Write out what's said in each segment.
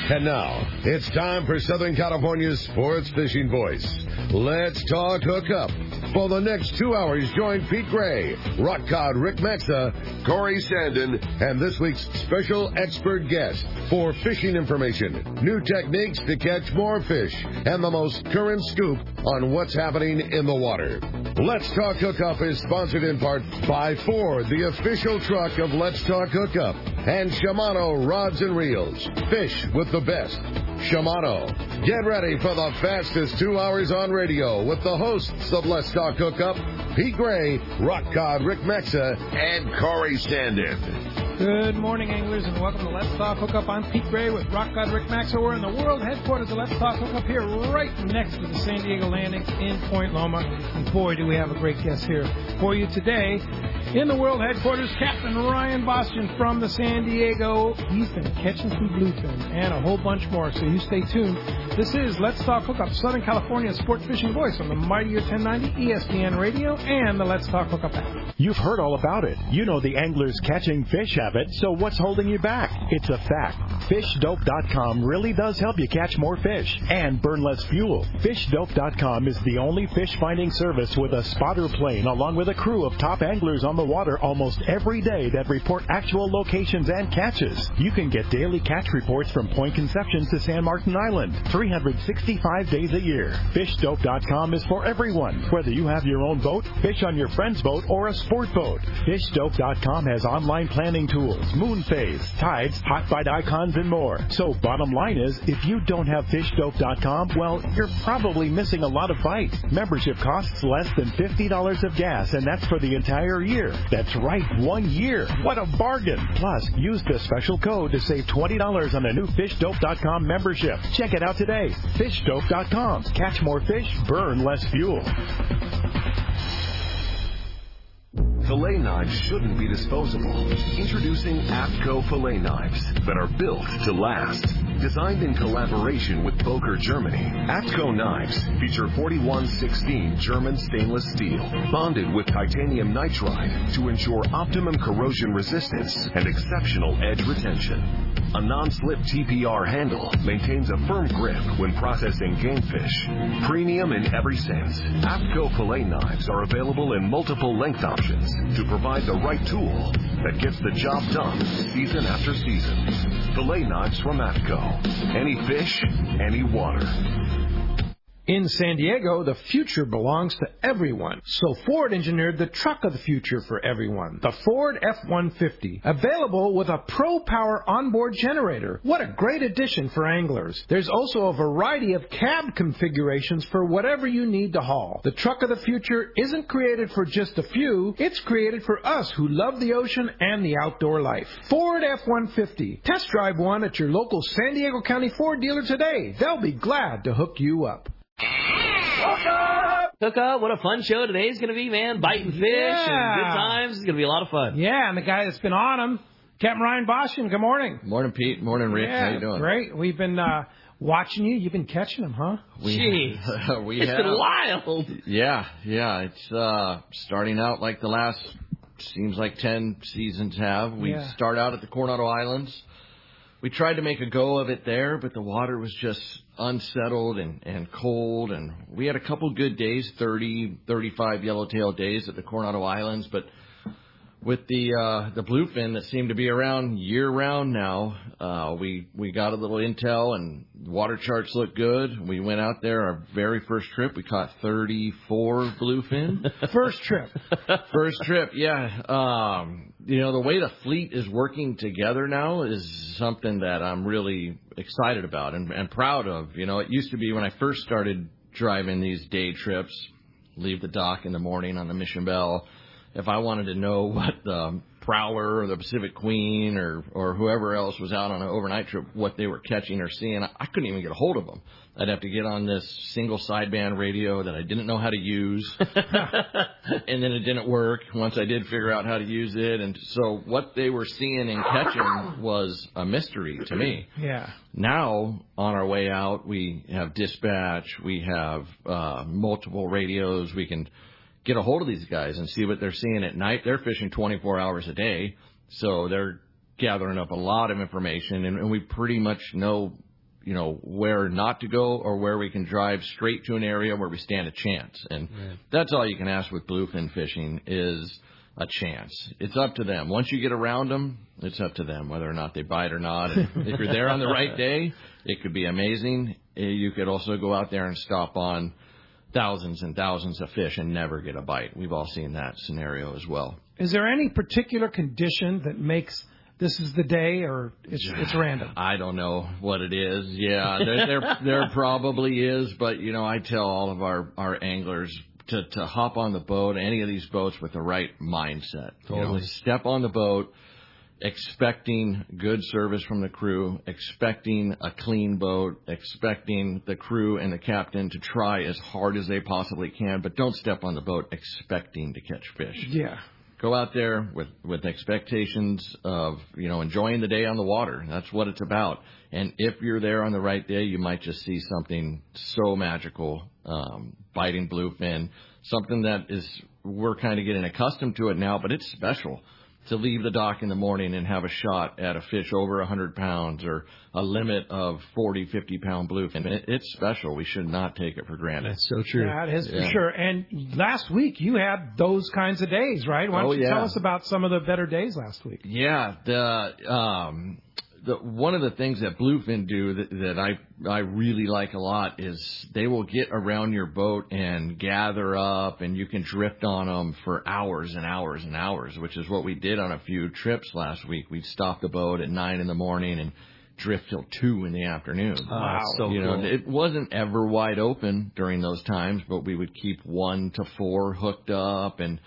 And now, it's time for Southern California's sports fishing voice. Let's talk hookup. For the next 2 hours, join Pete Gray, Rock Cod Rick Maxa, Corey Sandin, and this week's special expert guest for fishing information, new techniques to catch more fish, and the most current scoop on what's happening in the water. Let's Talk Hookup is sponsored in part by Ford, the official truck of Let's Talk Hookup, and Shimano Rods and Reels. Fish with the best. Shimano. Get ready for the fastest 2 hours on radio with the hosts of Let's Talk Hookup, Pete Gray, Rock Cod Rick Maxa, and Corey Sandin. Good morning, anglers, and welcome to Let's Talk Hookup. I'm Pete Gray with Rock God Rick Maxa. We're in the world headquarters of Let's Talk Hookup here right next to the San Diego Landing in Point Loma. And boy, do we have a great guest here for you today. In the world headquarters, Captain Ryan Boston from the San Diego. He's been catching some bluefin and a whole bunch more, so you stay tuned. This is Let's Talk Hookup, Southern California's sport fishing voice on the mightier 1090 ESPN Radio and the Let's Talk Hookup app. You've heard all about it. You know the angler's catching fish habit, so what's holding you back? It's a fact. FishDope.com really does help you catch more fish and burn less fuel. FishDope.com is the only fish finding service with a spotter plane along with a crew of top anglers on the water almost every day that report actual locations and catches. You can get daily catch reports from Point Conception to San Martin Island, 365 days a year. FishDope.com is for everyone, whether you have your own boat, fish on your friend's boat, or a sport boat. FishDope.com has online planning tools, moon phase, tides, hot bite icons, and more. So bottom line is, if you don't have FishDope.com, well, you're probably missing a lot of bites. Membership costs less than $50 of gas, and that's for the entire year. That's right, 1 year. What a bargain. Plus, use the special code to save $20 on a new FishDope.com membership. Check it out today. FishDope.com. Catch more fish, burn less fuel. Fillet knives shouldn't be disposable. Introducing APCO fillet knives that are built to last. Designed in collaboration with Boker, Germany, APCO knives feature 4116 German stainless steel, bonded with titanium nitride to ensure optimum corrosion resistance and exceptional edge retention. A non-slip TPR handle maintains a firm grip when processing game fish. Premium in every sense, APCO fillet knives are available in multiple length options to provide the right tool that gets the job done season after season. Fillet knives from APCO. Any fish, any water. In San Diego, the future belongs to everyone. So Ford engineered the truck of the future for everyone, the Ford F-150, available with a Pro Power onboard generator. What a great addition for anglers. There's also a variety of cab configurations for whatever you need to haul. The truck of the future isn't created for just a few. It's created for us who love the ocean and the outdoor life. Ford F-150. Test drive one at your local San Diego County Ford dealer today. They'll be glad to hook you up. Hook up, what a fun show today's going to be, man. Biting fish and good times. It's going to be a lot of fun. Yeah, and the guy that's been on them, Captain Ryan Boston, good morning. Morning, Pete. Morning, Rick. Yeah, how you doing? Great. We've been watching you. You've been catching them, huh? It's been wild. Yeah. It's starting out like the last, seems like 10 seasons have. We start out at the Coronado Islands. We tried to make a go of it there, but the water was just unsettled and cold. And we had a couple good days, 30, 35 yellowtail days at the Coronado Islands. But with the bluefin that seemed to be around year-round now, we got a little intel and water charts looked good. We went out there our very first trip. We caught 34 bluefin. First trip, yeah. The way the fleet is working together now is something that I'm really excited about and proud of. It used to be when I first started driving these day trips, leave the dock in the morning on the Mission Belle. If I wanted to know what the Prowler or the Pacific Queen or whoever else was out on an overnight trip, what they were catching or seeing, I couldn't even get a hold of them. I'd have to get on this single sideband radio that I didn't know how to use, and then it didn't work once I did figure out how to use it. And so what they were seeing and catching was a mystery to me. Yeah. Now, on our way out, we have dispatch, we have multiple radios, we can get a hold of these guys and see what they're seeing at night. They're fishing 24 hours a day, so they're gathering up a lot of information, and we pretty much know where not to go or where we can drive straight to an area where we stand a chance. And that's all you can ask with bluefin fishing is a chance. It's up to them. Once you get around them, it's up to them whether or not they bite or not. And if you're there on the right day, it could be amazing. You could also go out there and stop on thousands and thousands of fish and never get a bite. We've all seen that scenario as well. Is there any particular condition that makes this is the day, or it's random? I don't know what it is. Yeah, there probably is, but I tell all of our anglers to hop on the boat, any of these boats, with the right mindset. Totally. Step on the boat expecting good service from the crew, expecting a clean boat, expecting the crew and the captain to try as hard as they possibly can, but don't step on the boat expecting to catch fish. Yeah. Go out there with expectations of, enjoying the day on the water. That's what it's about. And if you're there on the right day, you might just see something so magical, biting bluefin, something that we're kind of getting accustomed to it now, but it's special to leave the dock in the morning and have a shot at a fish over 100 pounds or a limit of 40, 50-pound bluefin. It's special. We should not take it for granted. That's so true. That is for sure. And last week you had those kinds of days, right? Why don't you tell us about some of the better days last week? Yeah. One of the things that bluefin do that I really like a lot is they will get around your boat and gather up, and you can drift on them for hours and hours and hours, which is what we did on a few trips last week. We'd stop the boat at 9 in the morning and drift till 2 in the afternoon. Wow. So cool. It wasn't ever wide open during those times, but we would keep 1 to 4 hooked up, and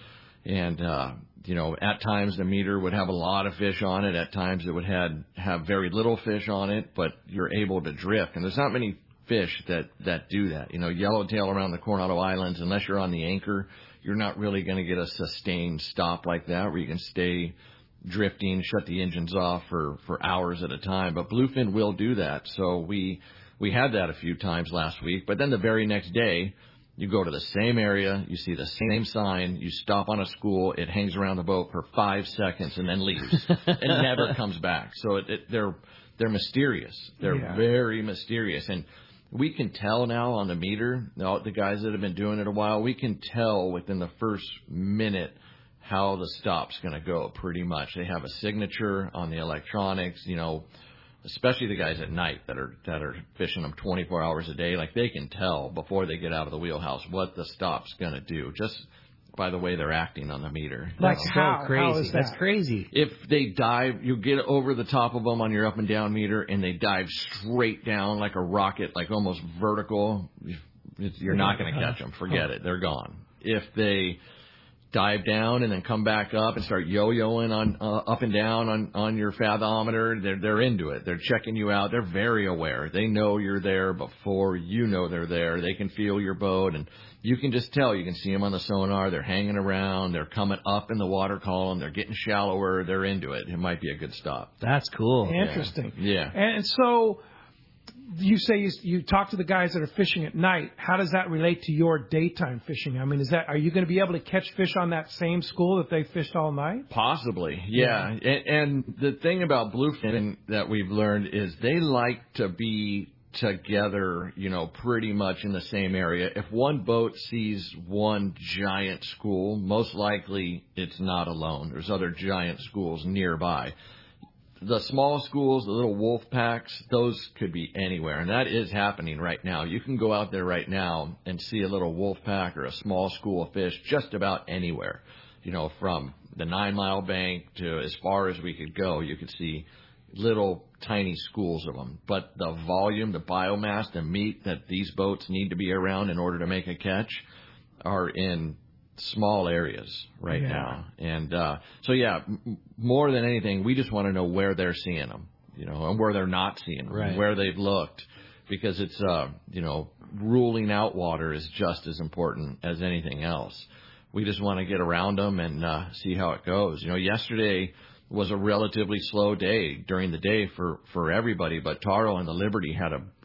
at times the meter would have a lot of fish on it. At times it would have very little fish on it, but you're able to drift. And there's not many fish that do that. Yellowtail around the Coronado Islands, unless you're on the anchor, you're not really going to get a sustained stop like that where you can stay drifting, shut the engines off for hours at a time. But bluefin will do that. So we had that a few times last week. But then the very next day, you go to the same area, you see the same sign, you stop on a school, it hangs around the boat for 5 seconds and then leaves and never comes back. So they're mysterious. They're very mysterious. And we can tell now on the meter, the guys that have been doing it a while, we can tell within the first minute how the stop's going to go pretty much. They have a signature on the electronics, especially the guys at night that are fishing them 24 hours a day. Like, they can tell before they get out of the wheelhouse what the stop's going to do, just by the way they're acting on the meter. That's so crazy. How is that? That's crazy. If they dive, you get over the top of them on your up and down meter, and they dive straight down like a rocket, like almost vertical, you're not going to catch them. Forget it. They're gone. If they dive down and then come back up and start yo-yoing on up and down on your fathometer, they're into it. They're checking you out. They're very aware. They know you're there before you know they're there. They can feel your boat, and you can just tell. You can see them on the sonar. They're hanging around. They're coming up in the water column. They're getting shallower. They're into it. It might be a good stop. That's cool. Interesting. Yeah. And so you say you talk to the guys that are fishing at night. How does that relate to your daytime fishing? I mean, are you going to be able to catch fish on that same school that they fished all night? Possibly, yeah. And the thing about bluefin that we've learned is they like to be together, pretty much in the same area. If one boat sees one giant school, most likely it's not alone. There's other giant schools nearby. The small schools, the little wolf packs, those could be anywhere, and that is happening right now. You can go out there right now and see a little wolf pack or a small school of fish just about anywhere. From the 9 Mile bank to as far as we could go, you could see little tiny schools of them. But the volume, the biomass, the meat that these boats need to be around in order to make a catch are in small areas right now. And more than anything, we just want to know where they're seeing them, and where they're not seeing them, and where they've looked, because it's ruling out water is just as important as anything else. We just want to get around them and see how it goes. Yesterday was a relatively slow day during the day for everybody, but Taro and the Liberty had a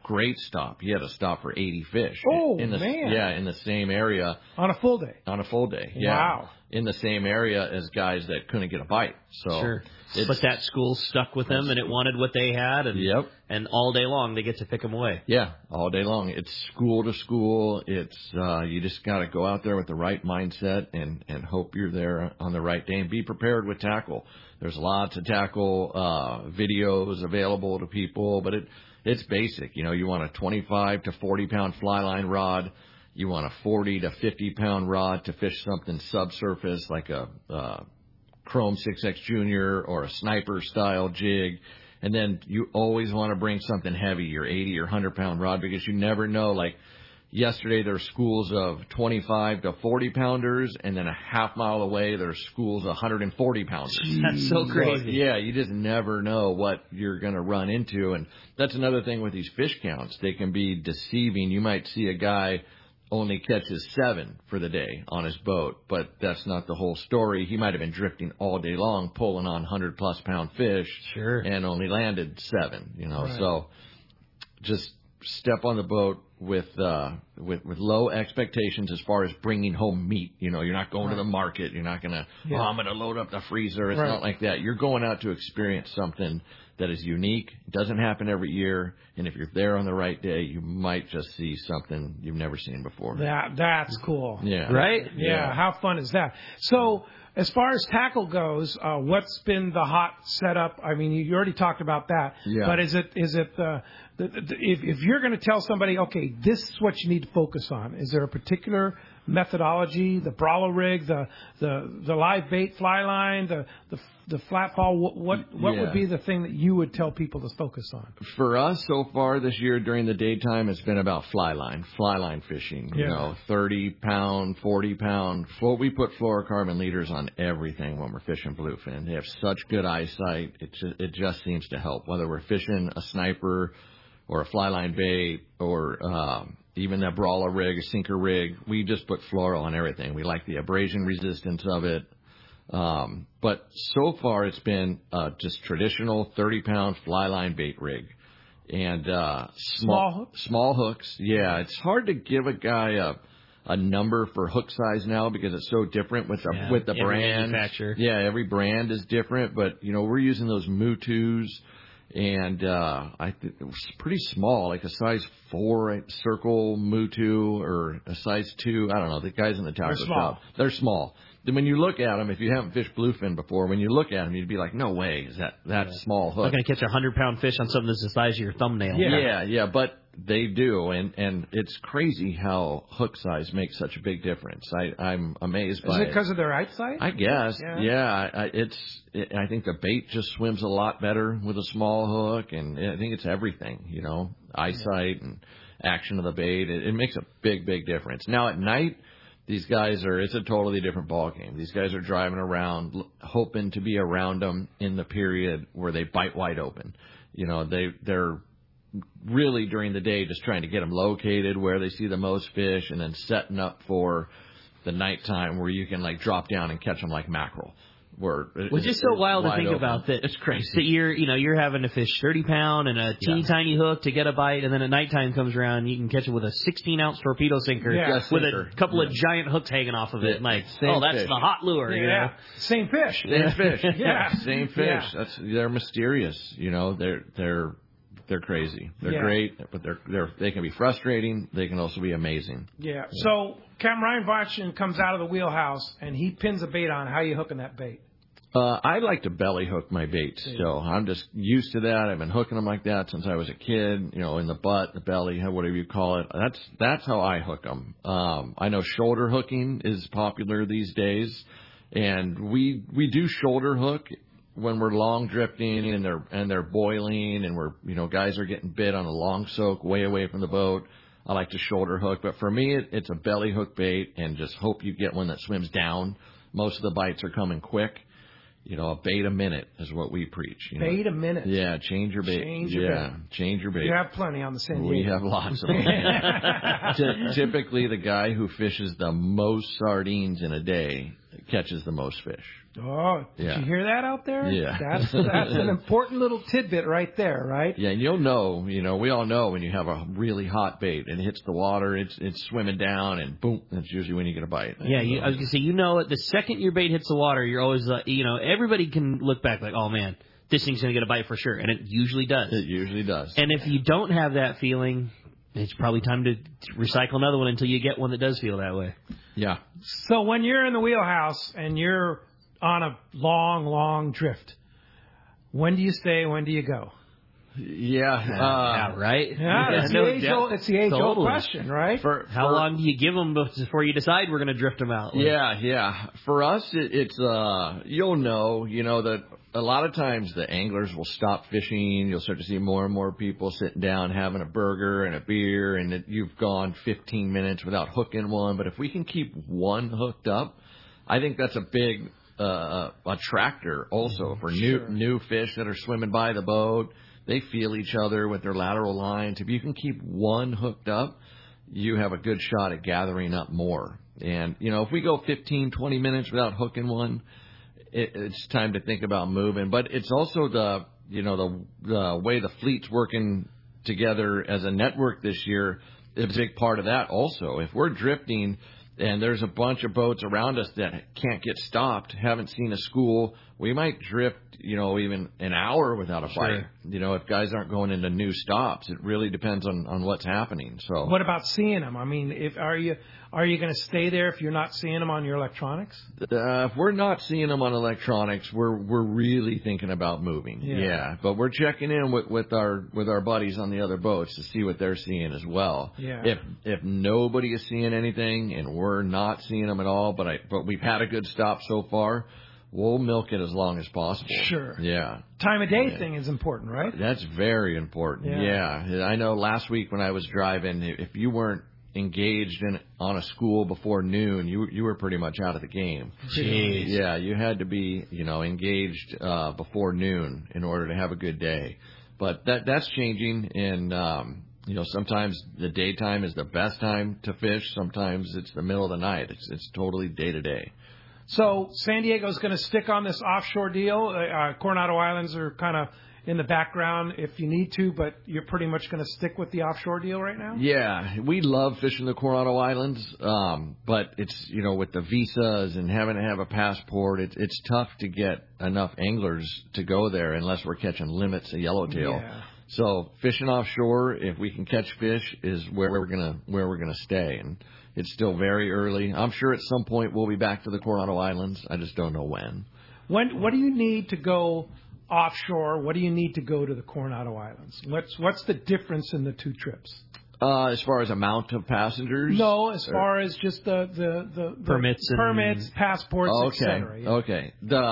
great stop. He had a stop for 80 fish. Oh, man. Yeah, in the same area. On a full day? On a full day, yeah. Wow. In the same area as guys that couldn't get a bite. So sure. But that school stuck with them, and it wanted what they had, and all day long they get to pick them away. Yeah, all day long. It's school to school. It's you just got to go out there with the right mindset and hope you're there on the right day and be prepared with tackle. There's lots of tackle videos available to people, but it's basic. You know, you want a 25 to 40 pound fly line rod. You want a 40 to 50 pound rod to fish something subsurface like a Chrome 6X Junior or a sniper style jig. And then you always want to bring something heavy, your 80 or 100 pound rod, because you never know. Like yesterday, there's schools of 25 to 40 pounders, and then a half mile away, there's schools of 140 pounders. That's so crazy. Yeah, you just never know what you're going to run into. And that's another thing with these fish counts. They can be deceiving. You might see a guy only catches 7 for the day on his boat, but that's not the whole story. He might have been drifting all day long, pulling on 100+ pound fish, sure, and only landed 7. You know, right. So just step on the boat with low expectations as far as bringing home meat. You know, you're not going to the market. You're not gonna I'm gonna load up the freezer. It's not like that. You're going out to experience something that is unique. It doesn't happen every year, and if you're there on the right day, you might just see something you've never seen before. That's cool. Yeah. Right? Yeah. How fun is that? So, as far as tackle goes, what's been the hot setup? I mean, you already talked about that. Yeah. But is it if you're going to tell somebody, okay, this is what you need to focus on, is there a particular methodology, the brawler rig, the live bait fly line, the flat fall? What would be the thing that you would tell people to focus on? For us, so far this year during the daytime, it's been about fly line fishing. You know, 30 pound, 40 pound. We put fluorocarbon leaders on everything when we're fishing bluefin. They have such good eyesight. It just seems to help. Whether we're fishing a sniper or a fly line bait or even a brawler rig, a sinker rig, we just put fluoro on everything. We like the abrasion resistance of it. But so far it's been just traditional 30-pound fly line bait rig. And small hooks. Yeah, it's hard to give a guy a number for hook size now because it's so different with the brand. Yeah, every brand is different, but you know, we're using those Mutus. And I think it was pretty small, like a size 4 circle Mutu or a size 2. I don't know. The guys in the tackle shop, they're small. Then when you look at them, if you haven't fished bluefin before, when you look at them, you'd be like, no way is that small hook. I'm not going to catch a 100-pound fish on something that's the size of your thumbnail. Yeah, but they do, and it's crazy how hook size makes such a big difference. I'm amazed by it. Is it because of their eyesight? I guess. Yeah. I think the bait just swims a lot better with a small hook, and I think it's everything. You know, eyesight and action of the bait. It makes a big difference. Now at night, these guys it's a totally different ball game. These guys are driving around hoping to be around them in the period where they bite wide open. You know, they're really during the day just trying to get them located where they see the most fish and then setting up for the nighttime where you can like drop down and catch them like mackerel. Which is so wild to think about that. It's crazy. That you're having to fish 30 pound and a teeny tiny hook to get a bite, and then at nighttime comes around, you can catch it with a 16-ounce torpedo sinker with a couple of giant hooks hanging off of it. Like, that's fish. The hot lure. Yeah. You know? Same fish. Same fish. Yeah. Same fish. Yeah. They're mysterious. You know, they're crazy. They're great, but they can be frustrating. They can also be amazing. Yeah. So Captain Ryan Vachon comes out of the wheelhouse and he pins a bait on. How are you hooking that bait? I like to belly hook my bait still. I'm just used to that. I've been hooking them like that since I was a kid, you know, in the butt, the belly, whatever you call it. That's how I hook them. I know shoulder hooking is popular these days, and we do shoulder hook when we're long drifting and they're boiling and guys are getting bit on a long soak way away from the boat. I like to shoulder hook, but for me, it's a belly hook bait and just hope you get one that swims down. Most of the bites are coming quick. You know, a bait a minute is what we preach. Bait a minute? Yeah, change your bait. Change your bait. You have plenty on the San Diego. We have lots of them. Typically, the guy who fishes the most sardines in a day catches the most fish. Oh, did you hear that out there? Yeah. That's an important little tidbit right there, right? Yeah, and you'll know, we all know when you have a really hot bait and it hits the water, it's swimming down, and boom, that's usually when you get a bite. Yeah, I was going to say, the second your bait hits the water, you're always, everybody can look back like, oh, man, this thing's going to get a bite for sure, and it usually does. It usually does. And if you don't have that feeling, it's probably time to recycle another one until you get one that does feel that way. Yeah. So when you're in the wheelhouse and you're on a long, long drift, when do you stay? When do you go? Yeah. Right? Yeah, it's the age-old question, right? How long do you give them before you decide we're going to drift them out? Yeah. For us, it's you'll know that a lot of times the anglers will stop fishing. You'll start to see more and more people sitting down having a burger and a beer, and you've gone 15 minutes without hooking one. But if we can keep one hooked up, I think that's a big attractor also for new fish that are swimming by the boat. They feel each other with their lateral lines. If you can keep one hooked up, you have a good shot at gathering up more. And, if we go 15, 20 minutes without hooking one, it's time to think about moving. But it's also the way the fleet's working together as a network this year is a big part of that also. If we're drifting and there's a bunch of boats around us that can't get stopped, haven't seen a school, we might drift, even an hour without a bite. If guys aren't going into new stops, it really depends on what's happening. So, what about seeing them? I mean, are you going to stay there if you're not seeing them on your electronics? If we're not seeing them on electronics, we're really thinking about moving. Yeah. But we're checking in with our buddies on the other boats to see what they're seeing as well. Yeah. If nobody is seeing anything and we're not seeing them at all, but we've had a good stop so far, we'll milk it as long as possible. Sure. Yeah. Time of day thing is important, right? That's very important. Yeah. I know last week when I was driving, if you weren't engaged on a school before noon, you were pretty much out of the game. Jeez. Yeah, you had to be, engaged before noon in order to have a good day. But that's changing, and sometimes the daytime is the best time to fish. Sometimes it's the middle of the night. It's totally day to day. So San Diego's going to stick on this offshore deal. Coronado Islands are kind of in the background if you need to, but you're pretty much going to stick with the offshore deal right now? Yeah, we love fishing the Coronado Islands, but it's, with the visas and having to have a passport, it's tough to get enough anglers to go there unless we're catching limits of yellowtail. Yeah. So fishing offshore, if we can catch fish, is where we're gonna stay. And it's still very early. I'm sure at some point we'll be back to the Coronado Islands. I just don't know when. What do you need to go offshore? What do you need to go to the Coronado Islands? What's the difference in the two trips? As far as amount of passengers? No, as far as just the permits, passports, etc. Yeah. Okay.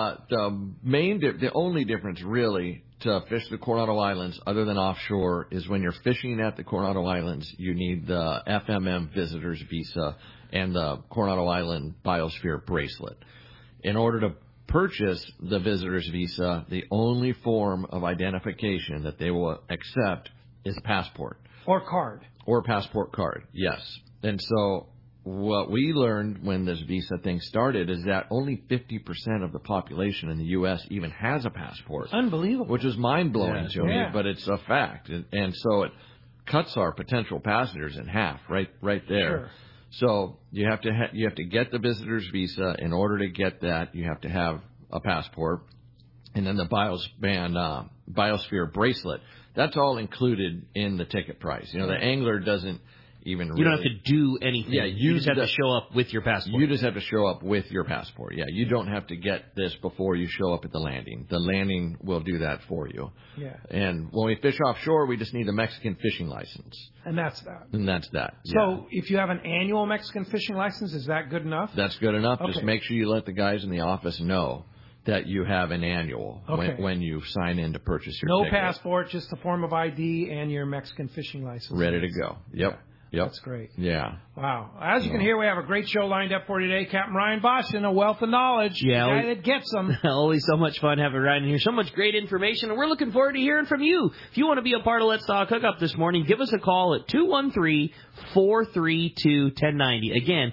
The only difference really to fish the Coronado Islands other than offshore is when you're fishing at the Coronado Islands, you need the FMM visitor's visa and the Coronado Island Biosphere bracelet. In order to purchase the visitor's visa, the only form of identification that they will accept is passport. Or card. Or passport card, yes. And so what we learned when this visa thing started is that only 50% of the population in the U.S. even has a passport. Unbelievable. Which is mind-blowing to me, but it's a fact. And so it cuts our potential passengers in half right there. Sure. So you have to get the visitor's visa. In order to get that, you have to have a passport. And then the Biosphere bracelet. That's all included in the ticket price. The angler doesn't even really... You don't have to do anything. Yeah, you just have to show up with your passport. You just have to show up with your passport. Yeah, you don't have to get this before you show up at the landing. The landing will do that for you. Yeah. And when we fish offshore, we just need a Mexican fishing license. And that's that. And that's that. So if you have an annual Mexican fishing license, is that good enough? That's good enough. Okay. Just make sure you let the guys in the office know that you have an annual when you sign in to purchase your ticket. No passport, just a form of ID and your Mexican fishing license. Ready to go. Yep. Yeah. Yep. That's great. Yeah. Wow. As you can hear, we have a great show lined up for today. Captain Ryan Boston, a wealth of knowledge. Yeah. The guy that gets them. Always so much fun having Ryan here. So much great information, and we're looking forward to hearing from you. If you want to be a part of Let's Talk Hookup this morning, give us a call at 213-432-1090. Again,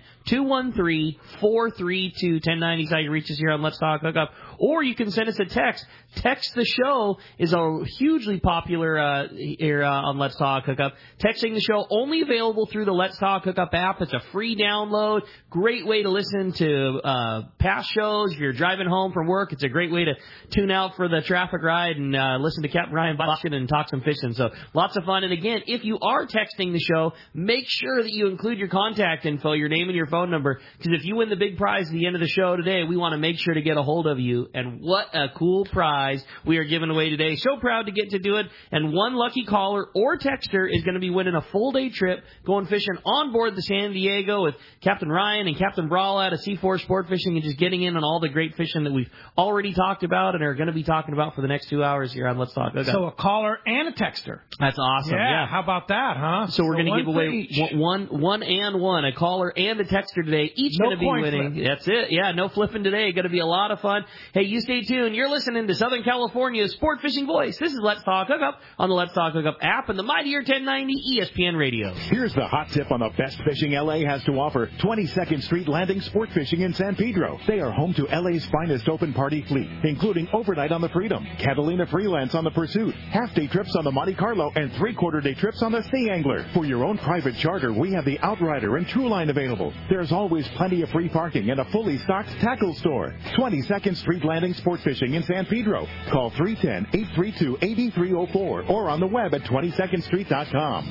213-432-1090 is how you reach us here on Let's Talk Hookup. Or you can send us a text. Text the show is a hugely popular here on Let's Talk Hookup. Texting the show only available through the Let's Talk Hookup app. It's a free download. Great way to listen to past shows. If you're driving home from work, it's a great way to tune out for the traffic ride and listen to Captain Ryan Boston and talk some fishing. So lots of fun. And again, if you are texting the show, make sure that you include your contact info, your name and your phone number, because if you win the big prize at the end of the show today, we want to make sure to get a hold of you. And what a cool prize we are giving away today. So proud to get to do it. And one lucky caller or texter is going to be winning a full-day trip going fishing on board the San Diego with Captain Ryan and Captain Brawl out of C4 Sport Fishing, and just getting in on all the great fishing that we've already talked about and are going to be talking about for the next 2 hours here on Let's Talk. So a caller and a texter. That's awesome. Yeah. How about that, huh? So we're going to give away one, a caller and a texter today. Each going to be winning. Flip. That's it. Yeah, no flipping today. Going to be a lot of fun. Hey, you stay tuned. You're listening to Southern California's Sport Fishing Voice. This is Let's Talk Hookup on the Let's Talk Hookup app and the Mightier 1090 ESPN Radio. Here's the hot tip on the best fishing L.A. has to offer. 22nd Street Landing Sport Fishing in San Pedro. They are home to L.A.'s finest open party fleet, including overnight on the Freedom, Catalina Freelance on the Pursuit, half-day trips on the Monte Carlo, and three-quarter-day trips on the Sea Angler. For your own private charter, we have the Outrider and Trueline available. There's always plenty of free parking and a fully stocked tackle store. 22nd Street Landing Sport Fishing in San Pedro. Call 310-832-8304 or on the web at 22ndstreet.com.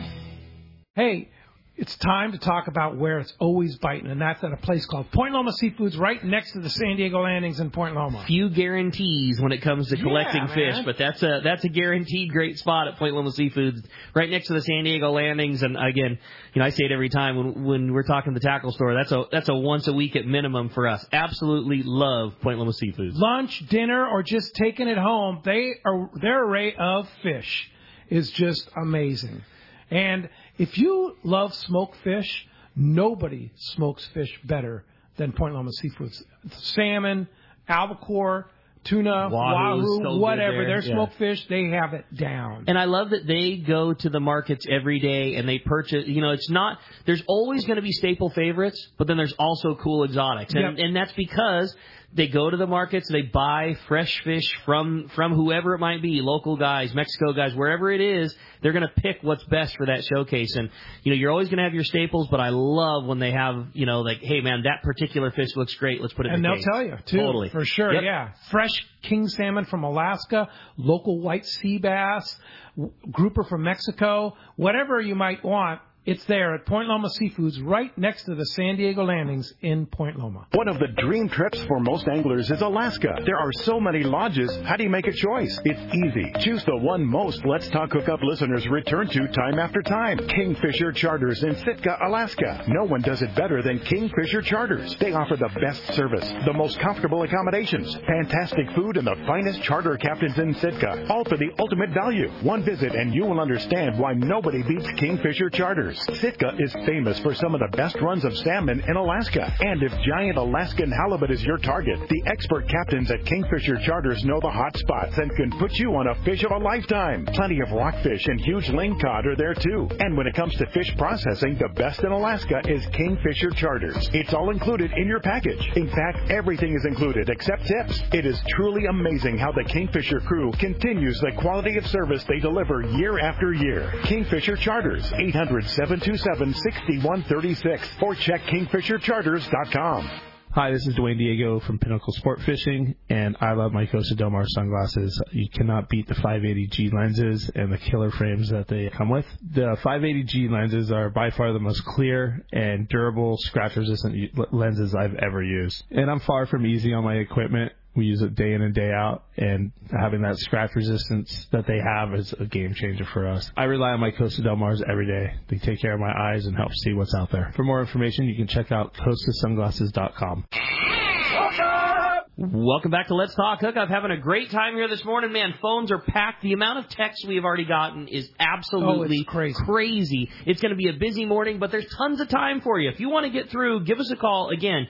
Hey, it's time to talk about where it's always biting, and that's at a place called Point Loma Seafoods right next to the San Diego Landings in Point Loma. Few guarantees when it comes to collecting fish, but that's a guaranteed great spot at Point Loma Seafoods right next to the San Diego Landings. And again, I say it every time when we're talking the tackle store, that's a once a week at minimum for us. Absolutely love Point Loma Seafoods. Lunch, dinner, or just taking it home, their array of fish is just amazing. And if you love smoked fish, nobody smokes fish better than Point Loma Seafoods. Salmon, albacore, tuna, wahoo, whatever. Their smoked fish, they have it down. And I love that they go to the markets every day and they purchase. It's not, there's always going to be staple favorites, but then there's also cool exotics. And that's because they go to the markets, they buy fresh fish from whoever it might be, local guys, Mexico guys, wherever it is, they're going to pick what's best for that showcase. And, you're always going to have your staples, but I love when they have, like, hey, man, that particular fish looks great. Let's put it in the case. And they'll tell you, too. Totally. For sure, yeah. Fresh king salmon from Alaska, local white sea bass, grouper from Mexico, whatever you might want. It's there at Point Loma Seafoods right next to the San Diego Landings in Point Loma. One of the dream trips for most anglers is Alaska. There are so many lodges. How do you make a choice? It's easy. Choose the one most Let's Talk Hookup listeners return to time after time. Kingfisher Charters in Sitka, Alaska. No one does it better than Kingfisher Charters. They offer the best service, the most comfortable accommodations, fantastic food, and the finest charter captains in Sitka. All for the ultimate value. One visit and you will understand why nobody beats Kingfisher Charters. Sitka is famous for some of the best runs of salmon in Alaska. And if giant Alaskan halibut is your target, the expert captains at Kingfisher Charters know the hot spots and can put you on a fish of a lifetime. Plenty of rockfish and huge lingcod are there too. And when it comes to fish processing, the best in Alaska is Kingfisher Charters. It's all included in your package. In fact, everything is included except tips. It is truly amazing how the Kingfisher crew continues the quality of service they deliver year after year. Kingfisher Charters, 800-727-6136 or check kingfishercharters.com. Hi, this is Dwayne Diego from Pinnacle Sport Fishing, and I love my Costa Del Mar sunglasses. You cannot beat the 580G lenses and the killer frames that they come with. The 580G lenses are by far the most clear and durable scratch-resistant lenses I've ever used. And I'm far from easy on my equipment. We use it day in and day out, and having that scratch resistance that they have is a game changer for us. I rely on my Costa Del Mars every day. They take care of my eyes and help see what's out there. For more information, you can check out CostaSunglasses.com. Welcome back to Let's Talk Hookup. Having a great time here this morning. Man, phones are packed. The amount of texts we have already gotten is absolutely crazy. It's going to be a busy morning, but there's tons of time for you. If you want to get through, give us a call. Again,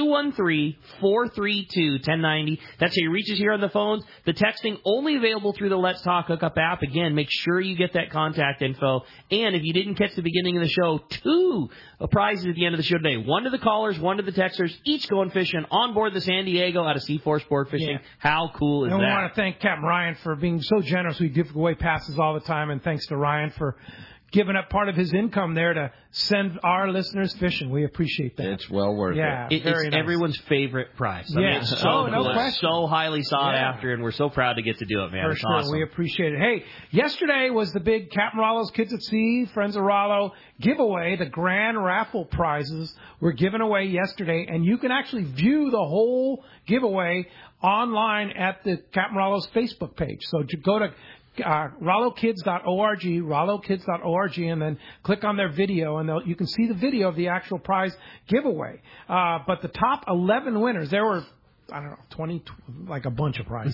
213-432-1090. That's how you reach us here on the phones. The texting only available through the Let's Talk Hookup app. Again, make sure you get that contact info. And if you didn't catch the beginning of the show, 2 prizes at the end of the show today. 1 to the callers, 1 to the texters, each going fishing on board the San Diego out of C4 Sport Fishing. Yeah. How cool is that? And we want to thank Captain Ryan for being so generous. We give away passes all the time, and thanks to Ryan for giving up part of his income there to send our listeners fishing. We appreciate that. It's well worth it. It's nice. Everyone's favorite prize. I mean, it's so no question. So highly sought after, and we're so proud to get to do it, man. For it's sure. awesome. We appreciate it. Hey, yesterday was the big Captain Rollo's Kids at Sea, Friends of Rollo giveaway. The grand raffle prizes were given away yesterday, and you can actually view the whole giveaway online at the Captain Rollo's Facebook page. So go to RolloKids.org, and then click on their video, and you can see the video of the actual prize giveaway. But the top 11 winners, there were, 20, like a bunch of prizes.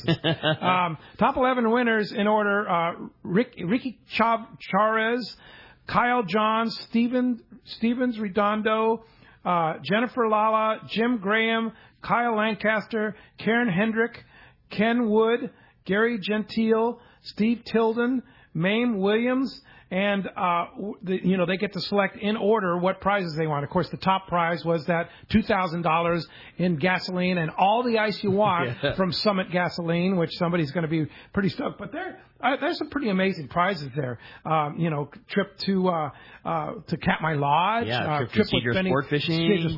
Top 11 winners in order, Ricky Chavez, Kyle Johns, Stevens Redondo, Jennifer Lala, Jim Graham, Kyle Lancaster, Karen Hendrick, Ken Wood, Gary Gentile, Steve Tilden, Mame Williams, and they get to select in order what prizes they want. Of course, the top prize was that $2,000 in gasoline and all the ice you want from Summit Gasoline, which somebody's going to be pretty stoked. But there's some pretty amazing prizes there. Trip to Katmai Lodge. Trip to Cedar Sport Fishing.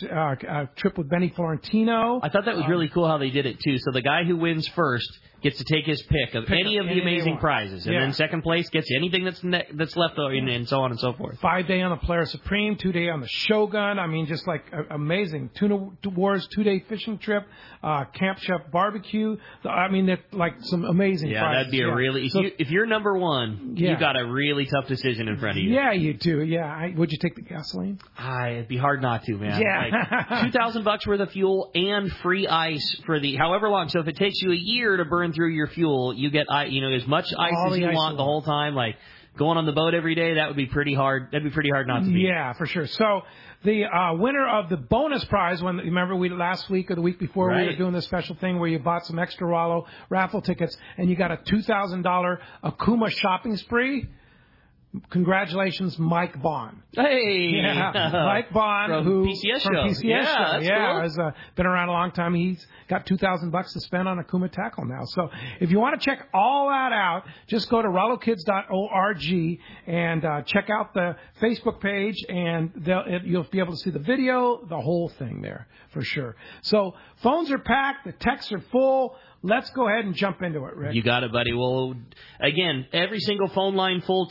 Trip with Benny Florentino. I thought that was really cool how they did it, too. So the guy who wins first gets to take his pick of any of the amazing prizes. And then second place gets anything that's left over, and so on and so forth. 5-day on the Polaris Supreme, 2-day on the Shogun. I mean, just like amazing. Tuna Wars 2-day fishing trip, Camp Chef barbecue. They're like some amazing prizes. That'd be a really, if you're number one, you've got a really tough decision in front of you. Yeah, you do. Yeah. Would you take the gasoline? It'd be hard not to, man. Yeah. Like, $2,000 worth of fuel and free ice for however long. So if it takes you a year to burn through your fuel, you get as much ice as you want the whole time. Like going on the boat every day, that would be pretty hard. That'd be pretty hard not to be. Yeah, for sure. So the winner of the bonus prize, remember last week or the week before we were doing this special thing where you bought some extra Rollo raffle tickets and you got a $2,000 Akuma shopping spree. Congratulations, Mike Bond. Hey, Mike Bond, from PCS Show. Cool. Has been around a long time. He's got $2,000 to spend on Akuma tackle now. So if you want to check all that out, just go to RolloKids.org and check out the Facebook page, and you'll be able to see the video, the whole thing there for sure. So phones are packed, the texts are full. Let's go ahead and jump into it, Rick. You got it, buddy. Well, again, every single phone line full,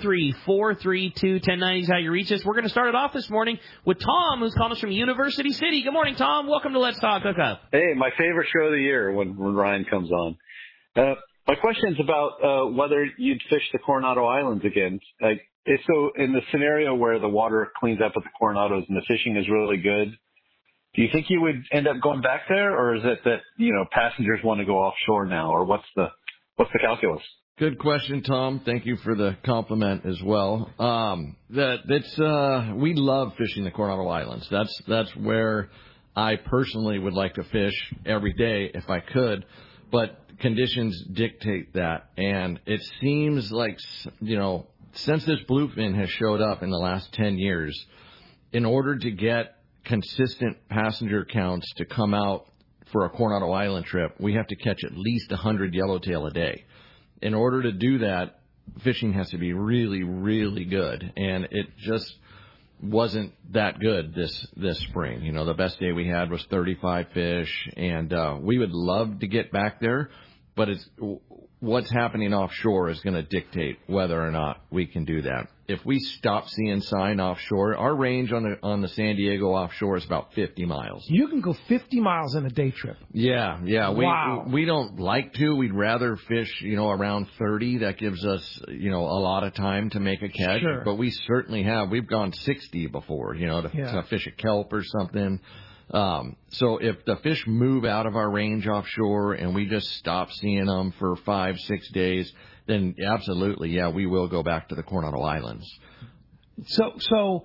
213-432-1090 is how you reach us. We're going to start it off this morning with Tom, who's calling us from University City. Good morning, Tom. Welcome to Let's Talk Hookup. Hey, my favorite show of the year when Ryan comes on. My question is about whether you'd fish the Coronado Islands again. So in the scenario where the water cleans up at the Coronados and the fishing is really good, do you think you would end up going back there, or is it that, passengers want to go offshore now, or what's the calculus? Good question, Tom. Thank you for the compliment as well. We love fishing the Coronado Islands. That's where I personally would like to fish every day if I could, but conditions dictate that. And it seems like, since this bluefin has showed up in the last 10 years, in order to get consistent passenger counts to come out for a Coronado Island trip, we have to catch at least 100 yellowtail a day. In order to do that, fishing has to be really, really good, and it just wasn't that good this spring. The best day we had was 35 fish, and we would love to get back there, but what's happening offshore is going to dictate whether or not we can do that. If we stop seeing sign offshore, our range on the San Diego offshore is about 50 miles. You can go 50 miles in a day trip. Yeah. Wow. We don't like to. We'd rather fish, around 30. That gives us, a lot of time to make a catch. Sure. But we certainly have. We've gone 60 before, to fish a kelp or something. So if the fish move out of our range offshore and we just stop seeing them for 5-6 days, then absolutely, yeah, we will go back to the Coronado Islands. So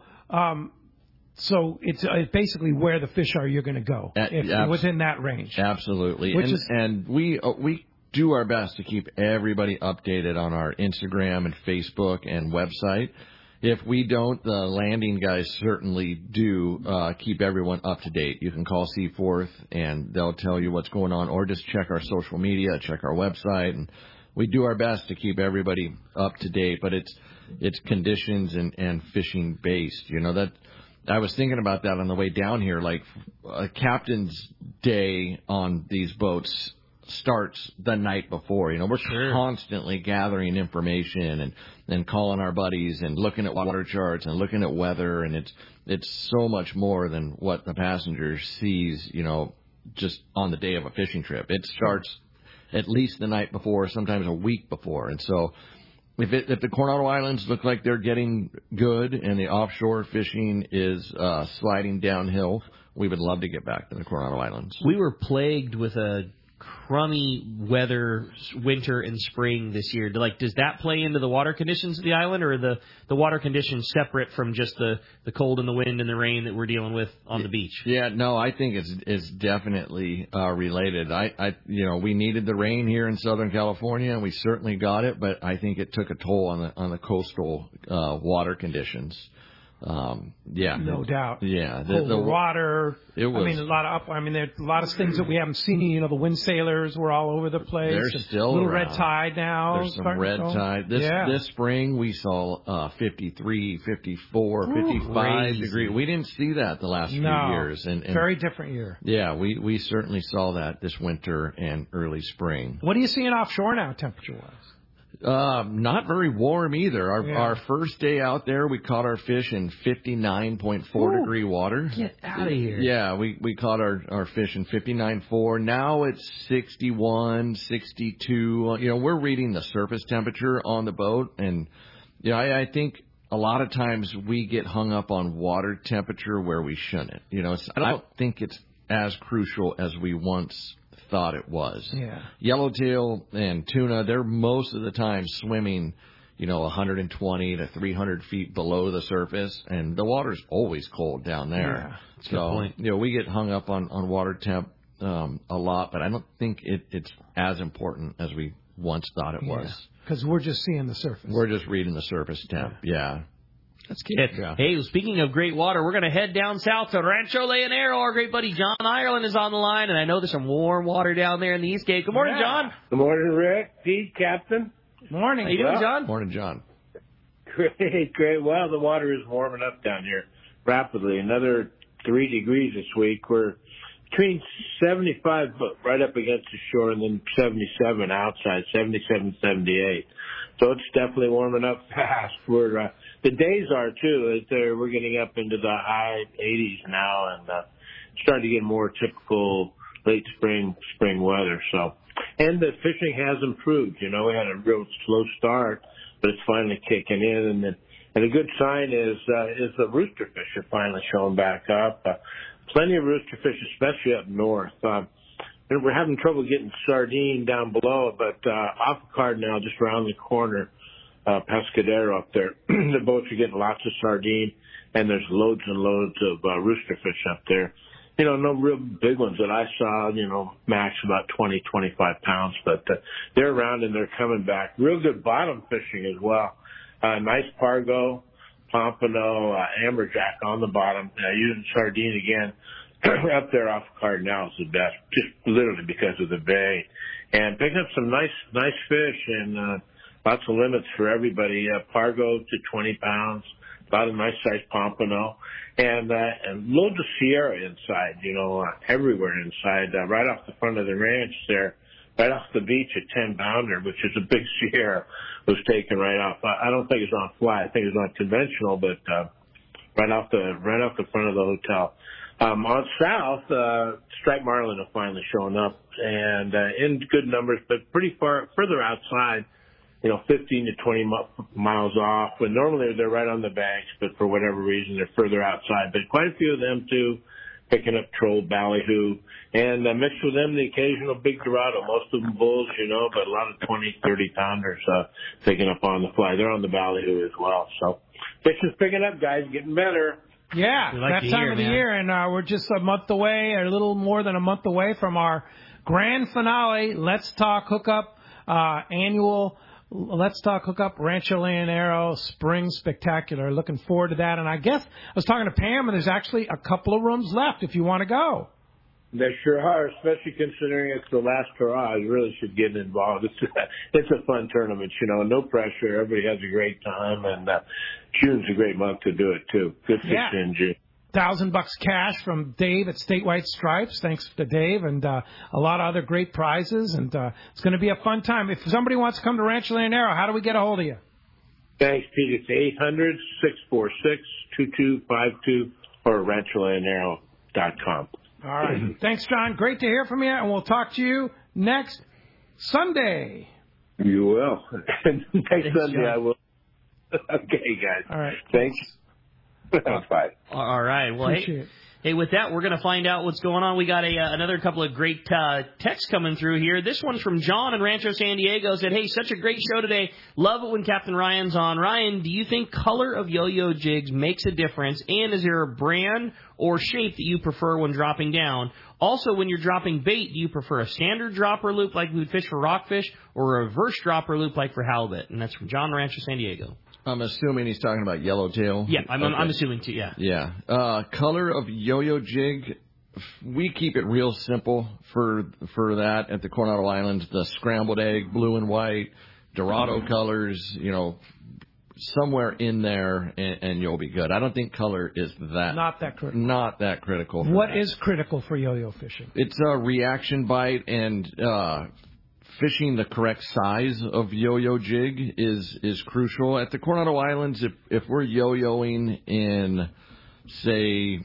it's basically where the fish are, you're going to go within that range. Absolutely, and we do our best to keep everybody updated on our Instagram and Facebook and website. If we don't, the landing guys certainly do keep everyone up to date. You can call Seaforth and they'll tell you what's going on, or just check our social media, check our website, and we do our best to keep everybody up to date. But it's conditions and fishing based. You know, that I was thinking about that on the way down here. Like a captain's day on these boats starts the night before. You know, we're constantly gathering information and calling our buddies and looking at water charts and looking at weather, and it's so much more than what the passenger sees, you know, just on the day of a fishing trip. It starts at least the night before, sometimes a week before. And so if the Coronado Islands look like they're getting good and the offshore fishing is sliding downhill, we would love to get back to the Coronado Islands. We were plagued with a crummy weather winter and spring this year. Does that play into the water conditions of the island, or are the water conditions separate from just the cold and the wind and the rain that we're dealing with on the beach? Yeah, no, I think it's definitely related. We needed the rain here in Southern California, and we certainly got it, but I think it took a toll on the coastal water conditions. No doubt. Yeah, the water. It was. I mean, there's a lot of things that we haven't seen. You know, the wind sailors were all over the place. They're still a little around. Red tide now. There's some red tide. This spring we saw 53, 54, 55 degrees. We didn't see that the last few years. And very different year. Yeah, we certainly saw that this winter and early spring. What are you seeing offshore now, temperature-wise? Not very warm either. Our first day out there, we caught our fish in 59.4 degree water. Get out of here. Yeah, we caught our fish in 59.4. Now it's 61, 62. You know, we're reading the surface temperature on the boat, and you know, I think a lot of times we get hung up on water temperature where we shouldn't. You know, I don't think it's as crucial as we once thought it was. Yeah. Yellowtail and tuna, they're most of the time swimming, you know, 120 to 300 feet below the surface, and the water's always cold down there. Yeah, that's a good point. You know, we get hung up on water temp a lot, but I don't think it's as important as we once thought it was. Because we're just seeing the surface. We're just reading the surface temp. Yeah. That's good. Yeah. Hey, speaking of great water, we're going to head down south to Rancho Leonero. Our great buddy John Ireland is on the line, and I know there's some warm water down there in the East Cape. Good morning, John. Good morning, Rick, Pete, Captain. Morning. How you doing, John? Morning, John. Great. Well, the water is warming up down here rapidly. Another 3 degrees this week. We're between 75 right up against the shore, and then 77 outside, 77, 78. So it's definitely warming up fast. The days are too. We're getting up into the high 80s now, and starting to get more typical late spring weather. So, and the fishing has improved. You know, we had a real slow start, but it's finally kicking in. And a good sign is the rooster fish are finally showing back up. Plenty of rooster fish, especially up north. We're having trouble getting sardine down below, but off the Cardinal, just around the corner, Pescadero up there, the boats are getting lots of sardine, and there's loads and loads of rooster fish up there. You know, no real big ones that I saw, you know, max about 20, 25 pounds, but they're around and they're coming back. Real good bottom fishing as well. Nice pargo, pompano, amberjack on the bottom, using sardine again. Up there off Cardinal is the best, just literally because of the bay. And picking up some nice fish and lots of limits for everybody. Pargo to 20 pounds, a lot of nice sized pompano, and loads of Sierra inside, you know, everywhere inside. Right off the front of the ranch there, right off the beach, a 10-pounder, which is a big Sierra, was taken right off. I don't think it's on fly. I think it's on conventional, but right off the front of the hotel. On south, striped marlin are finally showing up, and in good numbers, but pretty further outside, you know, 15 to 20 miles off. When normally they're right on the banks, but for whatever reason they're further outside. But quite a few of them too, picking up troll, ballyhoo, and mixed with them the occasional big Dorado. Most of them bulls, but a lot of 20, 30-pounders picking up on the fly. They're on the ballyhoo as well. So fishing's picking up, guys, getting better. Yeah, that time of the year, and we're just a month away, or a little more than a month away from our grand finale, Let's Talk Hookup annual Let's Talk Hookup Rancho Leonero Spring Spectacular. Looking forward to that. And I guess I was talking to Pam, and there's actually a couple of rooms left if you want to go. There sure are, especially considering it's the last hurrah. You really should get involved. It's a fun tournament, no pressure. Everybody has a great time, and June's a great month to do it, too. Good fishing in June. $1,000 cash from Dave at Statewide Stripes. Thanks to Dave, and a lot of other great prizes. And it's going to be a fun time. If somebody wants to come to Rancho Leonero, how do we get a hold of you? Thanks, Pete. It's 800-646-2252 or rancholeonero.com. All right. Thanks, John. Great to hear from you, and we'll talk to you next Sunday. You will. Next Sunday, John. I will. Okay, guys. All right. Thanks. Bye. All right. Well, hey, with that, we're going to find out what's going on. We got another couple of great texts coming through here. This one's from John in Rancho San Diego. Said, hey, such a great show today. Love it when Captain Ryan's on. Ryan, do you think color of yo-yo jigs makes a difference? And is there a brand or shape that you prefer when dropping down? Also, when you're dropping bait, do you prefer a standard dropper loop like we would fish for rockfish or a reverse dropper loop like for halibut? And that's from John in Rancho San Diego. I'm assuming he's talking about yellowtail. Yeah, I'm assuming too, yeah. Yeah. Color of yo-yo jig, we keep it real simple for that at the Coronado Islands. The scrambled egg, blue and white, Dorado colors, somewhere in there, and you'll be good. I don't think color is not that critical. Not that critical. What is critical for yo-yo fishing? It's a reaction bite, and fishing the correct size of yo-yo jig is crucial. At the Coronado Islands, if we're yo-yoing in, say,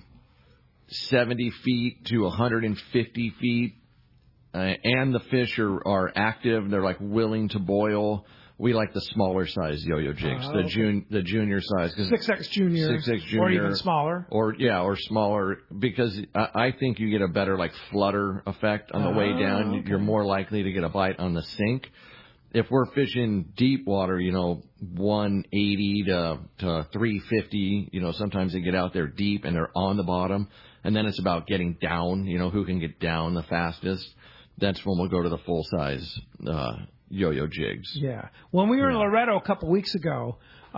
70 feet to 150 feet, and the fish are active, they're like willing to boil, we like the smaller size yo-yo jigs, the junior size. 6X Junior. 6X Junior. Or even smaller. Or smaller, because I think you get a better flutter effect on the way down. Okay. You're more likely to get a bite on the sink. If we're fishing deep water, 180 to 350, sometimes they get out there deep and they're on the bottom. And then it's about getting down, who can get down the fastest. That's when we'll go to the full size yo-yo jigs. Yeah. When we were in Loretto a couple weeks ago,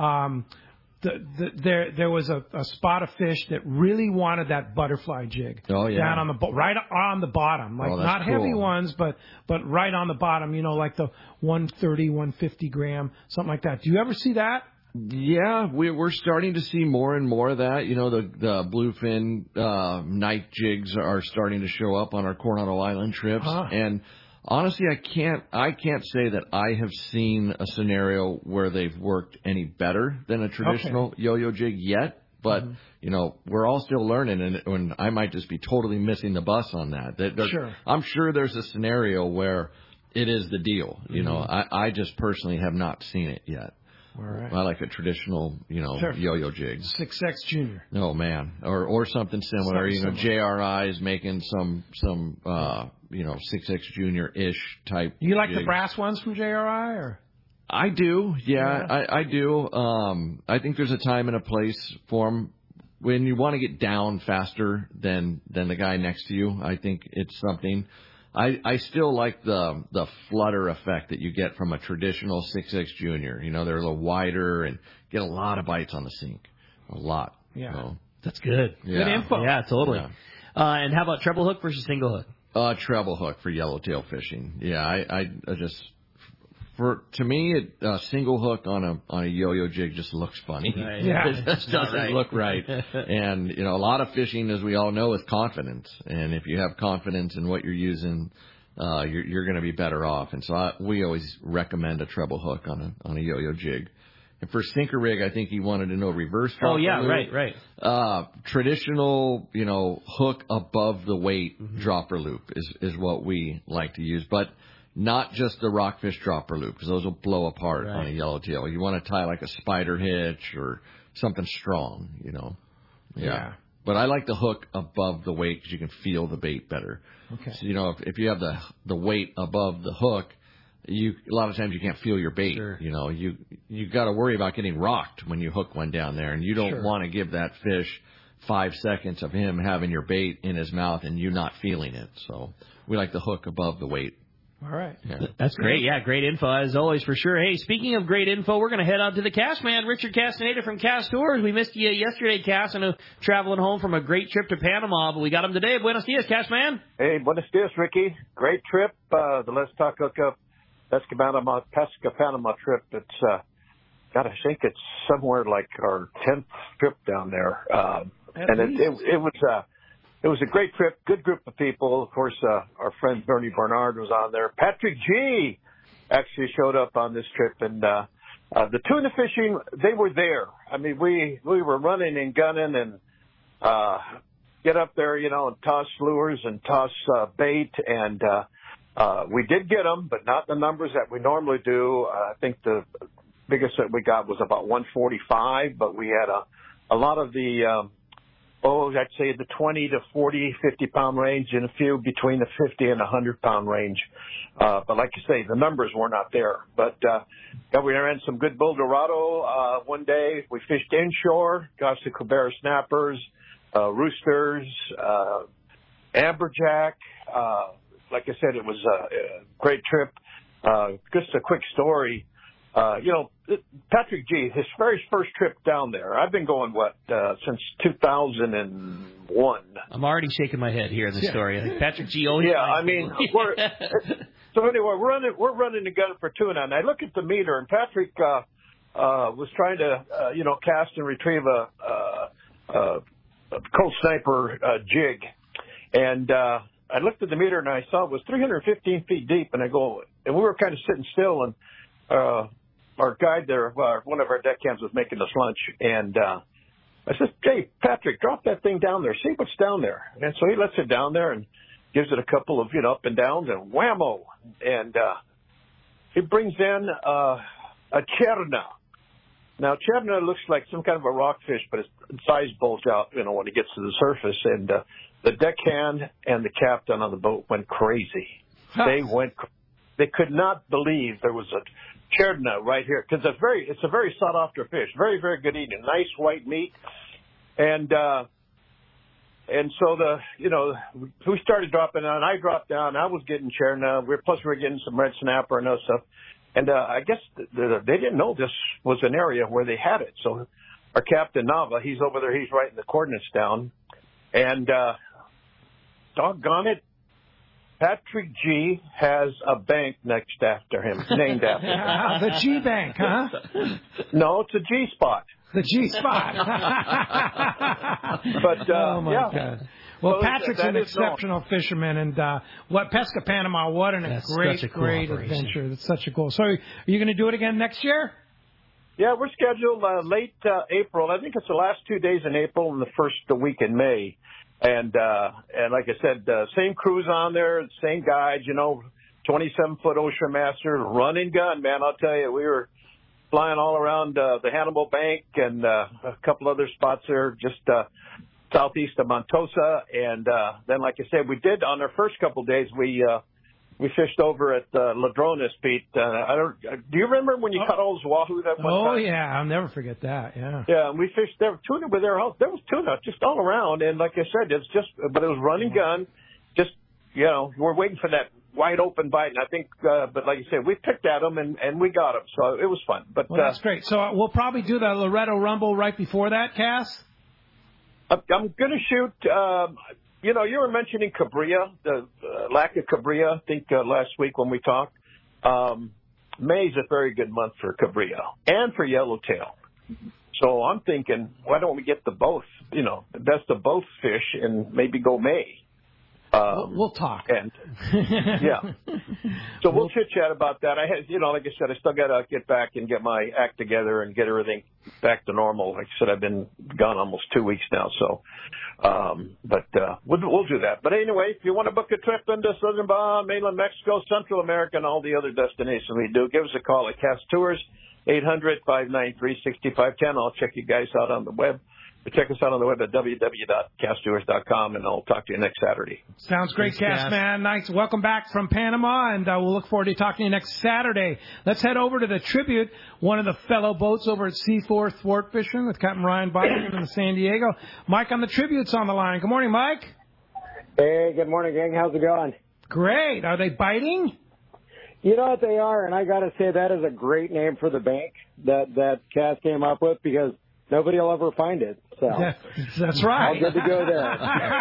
there was a spot of fish that really wanted that butterfly jig. Oh yeah. Down on right on the bottom, not cool. Heavy ones, but right on the bottom. Like the 130, 150 gram, something like that. Do you ever see that? Yeah, we're starting to see more and more of that. The bluefin night jigs are starting to show up on our Coronado Island trips, and honestly, I can't say that I have seen a scenario where they've worked any better than a traditional yo-yo jig yet. But we're all still learning, and I might just be totally missing the bus on that. Sure. I'm sure there's a scenario where it is the deal. I just personally have not seen it yet. All right. I like a traditional, yo-yo jig. 6X Junior. Oh man, or something similar. JRI is making some 6X Junior-ish type. You like jigs. the brass ones from JRI, or? I do. Yeah. I do. I think there's a time and a place for them. When you want to get down faster than the guy next to you, I think it's something. I still like the flutter effect that you get from a traditional 6X Junior. They're a little wider and get a lot of bites on the sink. A lot. Yeah. So, that's good. Yeah. Good info. Yeah, totally. Yeah. And how about treble hook versus single hook? Treble hook for yellowtail fishing. Yeah, I just... To me, a single hook on a yo-yo jig just looks funny. Right. Yeah. It just doesn't look right. And, a lot of fishing, as we all know, is confidence. And if you have confidence in what you're using, you're going to be better off. And so we always recommend a treble hook on a yo-yo jig. And for sinker rig, I think he wanted to know reverse dropper loop. Right. Traditional, hook above the weight dropper loop is what we like to use. But not just the rockfish dropper loop, because those will blow apart on a yellowtail. You want to tie like a spider hitch or something strong, Yeah. But I like the hook above the weight because you can feel the bait better. Okay. So, if you have the weight above the hook, a lot of times you can't feel your bait. Sure. You got to worry about getting rocked when you hook one down there, and you don't want to give that fish 5 seconds of him having your bait in his mouth and you not feeling it. So we like the hook above the weight. All right. Yeah. That's great. Yeah, great info as always for sure. Hey, speaking of great info, we're going to head out to the Cast Man, Richard Castaneda from Cast Tours. We missed you yesterday, Cast. I know traveling home from a great trip to Panama, but we got him today. Buenos dias, Cast Man. Hey, buenos dias, Ricky. Great trip. The Let's Talk Hookup Pesca Panama trip. It's God, I think it's somewhere like our 10th trip down there. And it was a great trip, good group of people. Of course, our friend Bernie Bernard was on there. Patrick G actually showed up on this trip, and the tuna fishing, they were there. I mean, we were running and gunning and get up there, and toss lures and toss bait, and we did get them, but not the numbers that we normally do. I think the biggest that we got was about 145, but we had a lot of the I'd say the 20 to 40, 50-pound range, and a few between the 50 and 100-pound range. But like you say, the numbers were not there. But we ran some good bull dorado one day. We fished inshore, got some Cobera snappers, roosters, amberjack. Like I said, it was a great trip. Just a quick story. Patrick G, his very first trip down there, I've been going, since 2001. I'm already shaking my head here in the story. I think Patrick G always... Yeah, I mean, so anyway, we're running the gun for tuna, and I look at the meter, and Patrick was trying to, cast and retrieve a Colt Sniper jig, and I looked at the meter, and I saw it was 315 feet deep, and and we were kind of sitting still, and our guide there, one of our deckhands was making us lunch, and I said, "Hey, Patrick, drop that thing down there. See what's down there." And so he lets it down there and gives it a couple of up and downs, and whammo! And he brings in a cherna. Now, cherna looks like some kind of a rockfish, but its size bulges out, when it gets to the surface. And the deckhand and the captain on the boat went crazy. They could not believe there was a cherna right here, because it's a very sought after fish, very, very good eating, nice white meat, and so we started dropping down. I dropped down. I was getting cherna. Plus we were getting some red snapper and other stuff, and I guess they didn't know this was an area where they had it. So our captain Nava, he's over there. He's writing the coordinates down, and doggone it, Patrick G has a bank named after him. The G Bank, huh? No, it's a G spot. The G spot. But oh my God. Well, Patrick's an exceptional fisherman, and Pesca Panama, what a great adventure. That's such a goal. So, are you going to do it again next year? Yeah, we're scheduled late April. I think it's the last 2 days in April and the first week in May. And like I said, same crews on there, same guides, 27-foot Ocean Master, running gun, man. I'll tell you, we were flying all around the Hannibal Bank and a couple other spots there, just southeast of Montosa. And then, like I said, we did on our first couple of days, we fished over at Ladrones, Pete. Do you remember when you caught all those wahoo that one time? Oh, yeah. I'll never forget that, yeah. Yeah, and we fished there. Tuna were there. There was tuna just all around. And like I said, but it was running gun. Just, we're waiting for that wide open bite. And I think, but like you said, we picked at them and we got them. So it was fun. But that's great. So we'll probably do the Loretto Rumble right before that, Cass? I'm going to shoot... you were mentioning Cabiria, the lack of Cabiria, I think last week when we talked. May is a very good month for Cabiria and for yellowtail. So I'm thinking, why don't we get the best of both fish and maybe go May? We'll talk. And yeah. So we'll chit-chat about that. I had, like I said, I still got to get back and get my act together and get everything back to normal. Like I said, I've been gone almost 2 weeks now. So, but we'll do that. But anyway, if you want to book a trip into Southern Baja, mainland Mexico, Central America, and all the other destinations we do, give us a call at Cast Tours, 800-593-6510. I'll check you guys out on the web. check us out on the web at www.castdoers.com, and I'll talk to you next Saturday. Sounds great, Cast Man. Nice. Welcome back from Panama, and we'll look forward to talking to you next Saturday. Let's head over to the Tribute, one of the fellow boats over at C4 Thwart Fishing with Captain Ryan Boschman in San Diego. Mike on the Tribute's on the line. Good morning, Mike. Hey, good morning, gang. How's it going? Great. Are they biting? You know what they are, and I got to say that is a great name for the bank that Cass came up with, because nobody will ever find it. So that's right. All good to go there.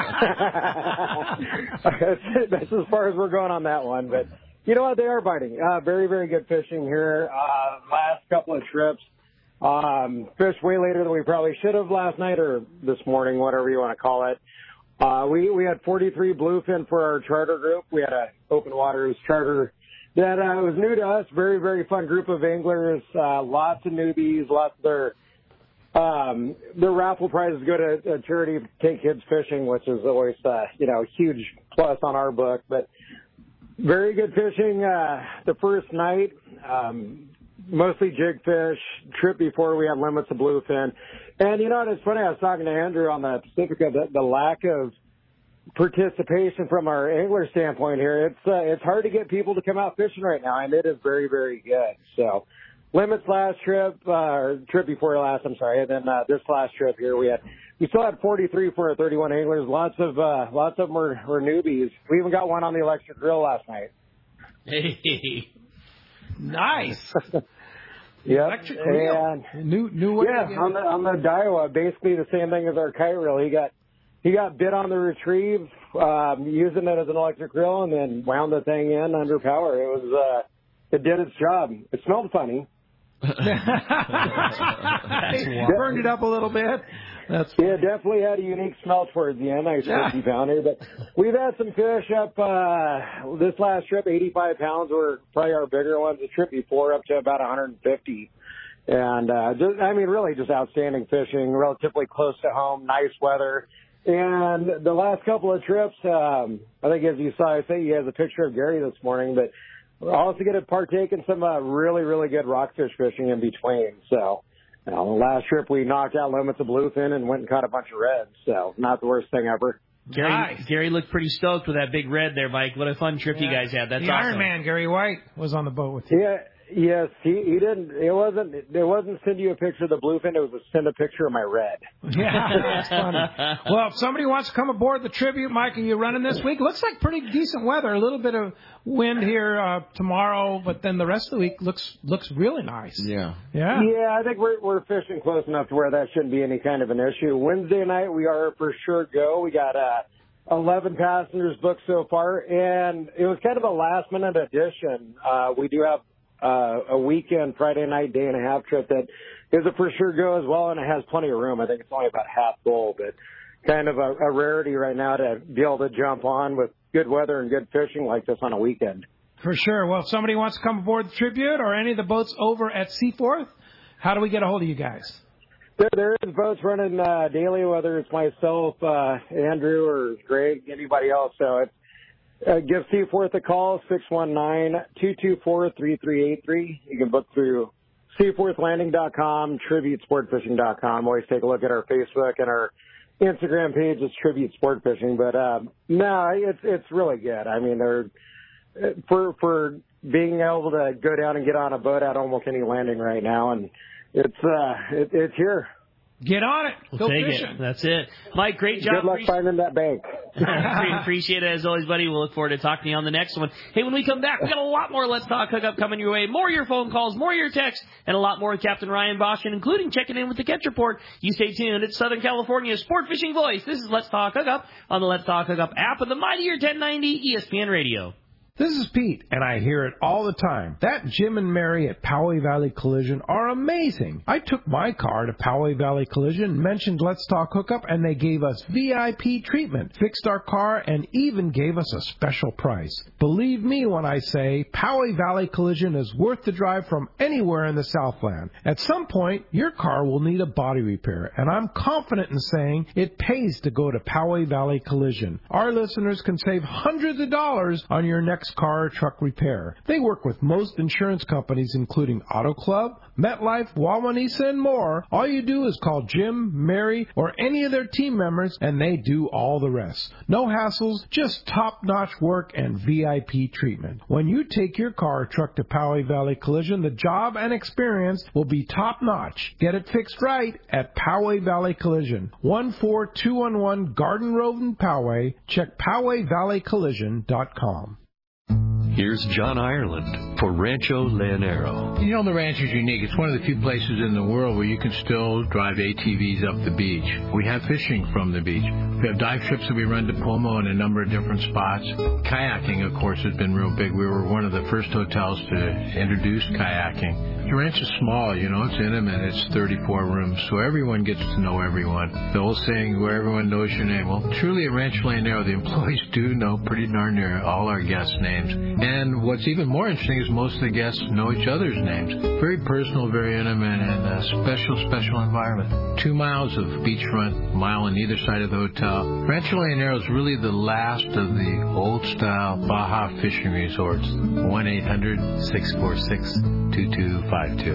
That's as far as we're going on that one. But you know what? They are biting. Very, very good fishing here. Last couple of trips. Fished way later than we probably should have last night or this morning, whatever you want to call it. We had 43 bluefin for our charter group. We had an open waters charter that was new to us. Very, very fun group of anglers. Lots of newbies. Lots of their raffle prizes go to a charity to take kids fishing, which is always, a huge plus on our book. But very good fishing the first night. Mostly jig fish. Trip before we had limits of bluefin. And, it's funny, I was talking to Andrew on the Pacifica, the lack of participation from our angler standpoint here. It's hard to get people to come out fishing right now, and it is very, very good. So, limits last trip, or trip before last, I'm sorry, and then this last trip here we still had 43 for our 31 anglers. Lots of them were newbies. We even got one on the electric grill last night. Hey, nice. Yeah, electric reel. New way. Yeah, on the Daiwa, basically the same thing as our kite reel. He got bit on the retrieve, using it as an electric reel, and then wound the thing in under power. It did its job. It smelled funny. Burned it up a little bit. That's funny. Yeah, definitely had a unique smell towards the end. Nice 50-pounder. But we've had some fish up this last trip. 85 pounds were probably our bigger ones. The trip before up to about 150. And really just outstanding fishing. Relatively close to home. Nice weather. And the last couple of trips, I think as you saw, I think you have a picture of Gary this morning, but we're also going to partake in some really, really good rockfish fishing in between. So, the last trip we knocked out limits of bluefin and went and caught a bunch of reds. So, not the worst thing ever. Gary looked pretty stoked with that big red there, Mike. What a fun trip you guys had. That's the awesome. Iron Man, Gary White, was on the boat with you. Yeah. Yes, he didn't. It wasn't send you a picture of the bluefin. It was send a picture of my red. Yeah, that's funny. Well, if somebody wants to come aboard the Tribute, Mike, are you running this week? Looks like pretty decent weather. A little bit of wind here tomorrow, but then the rest of the week looks really nice. Yeah. I think we're fishing close enough to where that shouldn't be any kind of an issue. Wednesday night we are for sure go. We got 11 passengers booked so far, and it was kind of a last minute addition. We do have a weekend Friday night day and a half trip that is a for sure go as well, and it has plenty of room. I think it's only about half full, but kind of a rarity right now to be able to jump on with good weather and good fishing like this on a weekend. For sure. Well, if somebody wants to come aboard the Tribute or any of the boats over at Seaforth, how do we get a hold of you guys? There is boats running daily, whether it's myself, Andrew, or Greg, anybody else. So it's give Seaforth a call, 619-224-3383. You can book through SeaforthLanding.com, TributeSportFishing.com. Always take a look at our Facebook and our Instagram page. It's Tribute Sport Fishing. But it's really good. I mean, they're for being able to go down and get on a boat at almost any landing right now, and it's here. Get on it. We'll take it. That's it. Mike, great job. Good luck finding that bank. Appreciate it as always, buddy. We'll look forward to talking to you on the next one. Hey, when we come back, we got a lot more Let's Talk Hookup coming your way. More of your phone calls, more of your texts, and a lot more with Captain Ryan Boschman, including checking in with the Catch Report. You stay tuned. It's Southern California's sport fishing voice. This is Let's Talk Hookup on the Let's Talk Hookup app of the mightier 1090 ESPN Radio. This is Pete, and I hear it all the time. That Jim and Mary at Poway Valley Collision are amazing. I took my car to Poway Valley Collision, mentioned Let's Talk Hookup, and they gave us VIP treatment, fixed our car, and even gave us a special price. Believe me when I say Poway Valley Collision is worth the drive from anywhere in the Southland. At some point, your car will need a body repair, and I'm confident in saying it pays to go to Poway Valley Collision. Our listeners can save hundreds of dollars on your next next car or truck repair. They work with most insurance companies, including Auto Club, MetLife, Wawanesa, and more. All you do is call Jim, Mary, or any of their team members, and they do all the rest. No hassles, just top-notch work and VIP treatment. When you take your car or truck to Poway Valley Collision, the job and experience will be top-notch. Get it fixed right at Poway Valley Collision, 14211 Garden Road in Poway. Check PowayValleyCollision.com. Here's John Ireland for Rancho Leonero. You know, the ranch is unique. It's one of the few places in the world where you can still drive ATVs up the beach. We have fishing from the beach. We have dive trips that we run to Pomo in a number of different spots. Kayaking, of course, has been real big. We were one of the first hotels to introduce kayaking. The ranch is small, you know, it's intimate. It's 34 rooms, so everyone gets to know everyone. The old saying, where everyone knows your name. Well, truly at Rancho Leonero, the employees do know pretty darn near all our guests' names. And what's even more interesting is most of the guests know each other's names. Very personal, very intimate, and a special environment. 2 miles of beachfront, mile on either side of the hotel. Rancho Leonero is really the last of the old-style Baja fishing resorts. 1-800-646-2252.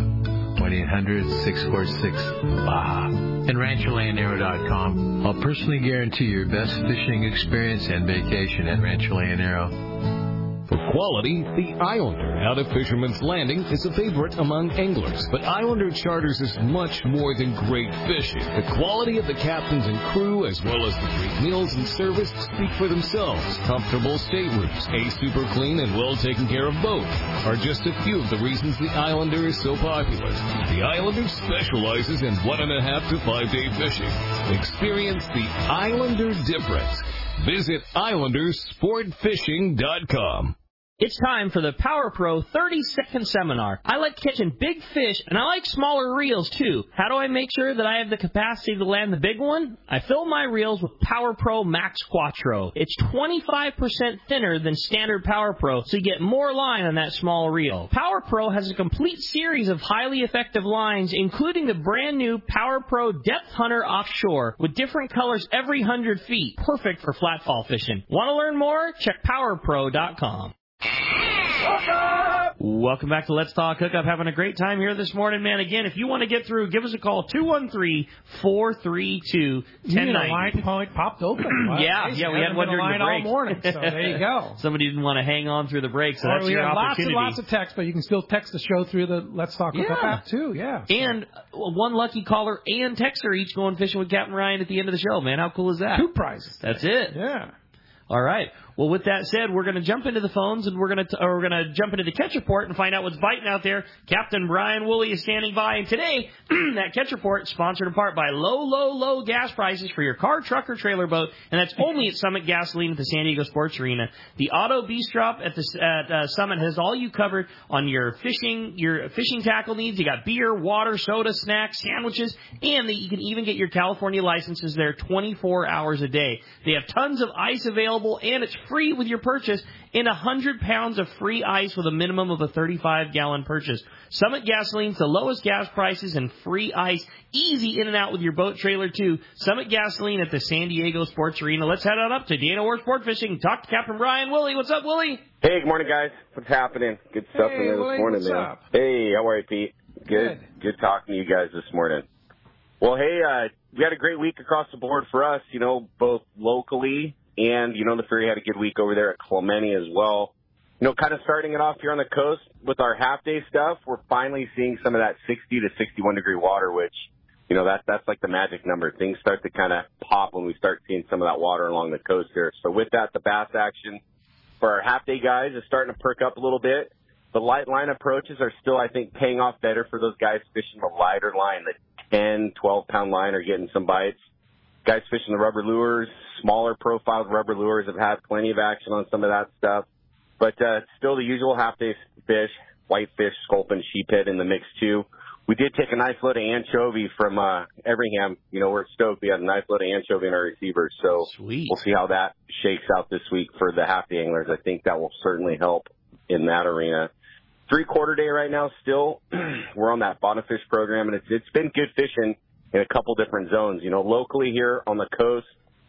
1-800-646-BAJA. And RanchoLeonero.com. I'll personally guarantee your best fishing experience and vacation at Rancho Leonero. For quality, the Islander out of Fisherman's Landing is a favorite among anglers. But Islander Charters is much more than great fishing. The quality of the captains and crew, as well as the great meals and service, speak for themselves. Comfortable staterooms, a super clean and well-taken care of boat are just a few of the reasons the Islander is so popular. The Islander specializes in 1.5 to 5 day fishing. Experience the Islander difference. Visit IslanderSportFishing.com. It's time for the Power Pro 30-second seminar. I like catching big fish, and I like smaller reels, too. How do I make sure that I have the capacity to land the big one? I fill my reels with Power Pro Max Quattro. It's 25% thinner than standard Power Pro, so you get more line on that small reel. Power Pro has a complete series of highly effective lines, including the brand new Power Pro Depth Hunter Offshore, with different colors every 100 feet. Perfect for flatfall fishing. Want to learn more? Check PowerPro.com. Welcome back to Let's Talk Hookup. Having a great time here this morning, man. Again, if you want to get through, give us a call, 213-432-1090. The line popped open. Wow. Yeah, we had one during the break. all morning, so there you go. Somebody didn't want to hang on through the break, so that's your opportunity. Lots of texts, but you can still text the show through the Let's Talk Hookup app, too. Yeah. And one lucky caller and texter each going fishing with Captain Ryan at the end of the show, man. How cool is that? 2 prizes. That's it. Yeah. All right. Well, with that said, we're going to jump into the phones, and we're going to jump into the catch report and find out what's biting out there. Captain Brian Woolley is standing by, and today, that catch report is sponsored in part by low gas prices for your car, truck, or trailer boat, and that's only at Summit Gasoline at the San Diego Sports Arena. The Auto Bistro at the Summit has all you covered on your fishing tackle needs. You got beer, water, soda, snacks, sandwiches, and you can even get your California licenses there 24 hours a day. They have tons of ice available, and it's free with your purchase, and 100 pounds of free ice with a minimum of a 35-gallon purchase. Summit Gasoline's the lowest gas prices and free ice. Easy in and out with your boat trailer, too. Summit Gasoline at the San Diego Sports Arena. Let's head on up to Dana Ward Sport Fishing. Talk to Captain Brian Woolley. What's up, Woolley? Hey, good morning, guys. What's happening? Good stuff in there this morning, man. Up? Hey, how are you, Pete? Good talking to you guys this morning. Well, hey, we had a great week across the board for us, both locally and, the Ferry had a good week over there at Clemente as well. Kind of starting it off here on the coast with our half-day stuff, we're finally seeing some of that 60 to 61-degree water, which, that's like the magic number. Things start to kind of pop when we start seeing some of that water along the coast here. So with that, the bass action for our half-day guys is starting to perk up a little bit. The light line approaches are still, I think, paying off better for those guys fishing the lighter line. The 10, 12-pound line are getting some bites. Guys fishing the rubber lures, smaller profiled rubber lures have had plenty of action on some of that stuff. But still the usual half-day fish, whitefish, sculpin, sheephead in the mix, too. We did take a nice load of anchovy from Everingham. We're stoked. We had a nice load of anchovy in our receivers. So Sweet. We'll see how that shakes out this week for the half-day anglers. I think that will certainly help in that arena. 3/4 day right now still. We're on that bottom fish program, and it's been good fishing in a couple different zones. Locally here on the coast,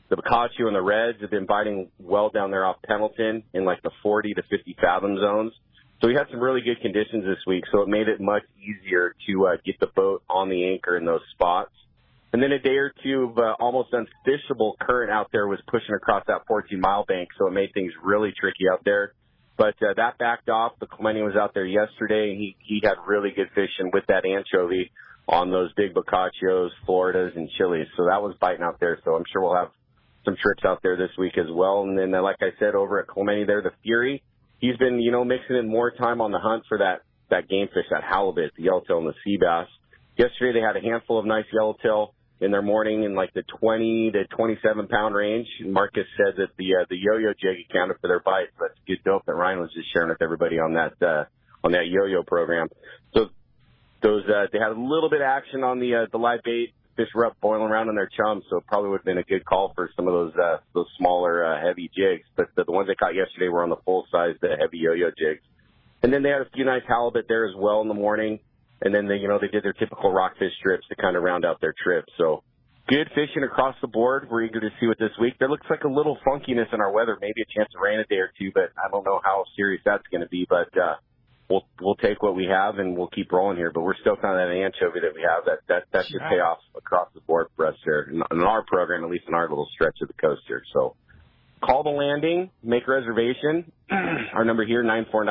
The Boccaccio and the Reds have been biting well down there off Pendleton in like the 40 to 50 fathom zones. So we had some really good conditions this week, so it made it much easier to get the boat on the anchor in those spots. And then a day or two of almost unfishable current out there was pushing across that 14-mile bank, so it made things really tricky out there. But that backed off. The Clemente was out there yesterday, and he had really good fishing with that anchovy on those big Boccaccios, Floridas, and Chiles. So that was biting out there. So I'm sure we'll have some trips out there this week as well. And then, like I said, over at Clemente there, the Fury, he's been, mixing in more time on the hunt for that game fish, that halibut, the yellowtail, and the sea bass. Yesterday they had a handful of nice yellowtail in their morning in like the 20 to 27 pound range. Marcus said that the yo-yo jig accounted for their bites. That's good dope that Ryan was just sharing with everybody on that yo-yo program. So those they had a little bit of action on the live bait. Fish were up boiling around in their chums, so it probably would have been a good call for some of those smaller heavy jigs. But the ones they caught yesterday were on the full size, the heavy yo-yo jigs. And then they had a few nice halibut there as well in the morning. And then they did their typical rockfish strips to kind of round out their trip. So good fishing across the board. We're eager to see what this week. There looks like a little funkiness in our weather, maybe a chance of rain a day or two, but I don't know how serious that's going to be. But we'll take what we have and we'll keep rolling here. But we're stoked on that anchovy that we have. That should pay off across the board for us here in our program, at least in our little stretch of the coast here. So call the landing, make a reservation. Our number here,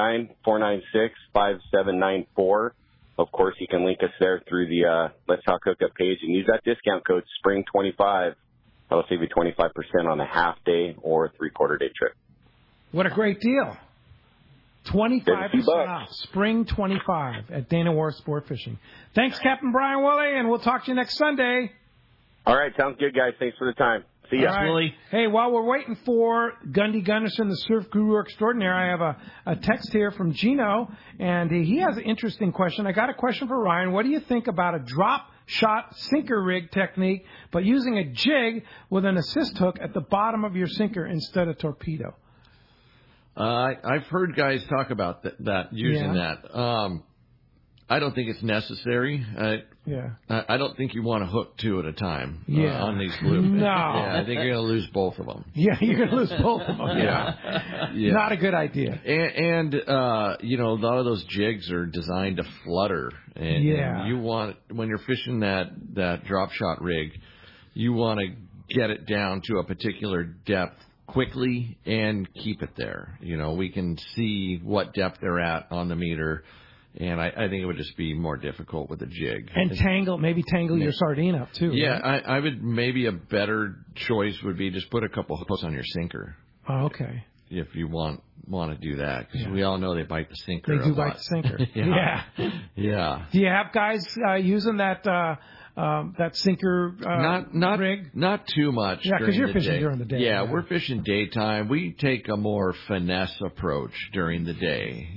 949-496-5794. Of course, you can link us there through the Let's Talk Hookup page and use that discount code SPRING25. That'll save you 25% on a half-day or three-quarter-day trip. What a great deal. 25% off. Spring 25 at Dana War Sport Fishing. Thanks, Captain Brian Willey, and we'll talk to you next Sunday. All right. Sounds good, guys. Thanks for the time. See ya. Right. Willie. Hey, while we're waiting for Gundy Gunderson, the surf guru extraordinaire, I have a text here from Gino, and he has an interesting question. I got a question for Ryan. What do you think about a drop shot sinker rig technique, but using a jig with an assist hook at the bottom of your sinker instead of torpedo? I've heard guys talk about that using that. I don't think it's necessary. I don't think you want to hook two at a time on these bluefin. No. Yeah, I think you're going to lose both of them. Yeah, you're going to lose both of them. Yeah. Not a good idea. And a lot of those jigs are designed to flutter. And you want, when you're fishing that drop shot rig, you want to get it down to a particular depth quickly and keep it there. We can see what depth they're at on the meter. And I think it would just be more difficult with a jig. And tangle your sardine up, too. Yeah, right? I would, maybe a better choice would be just put a couple hooks on your sinker. Oh, okay. If you want to do that. Because we all know they bite the sinker. They do bite the sinker. Yeah. Do you have guys using that sinker rig? Not too much. Yeah, because you're fishing during the day. Yeah, we're fishing daytime. We take a more finesse approach during the day,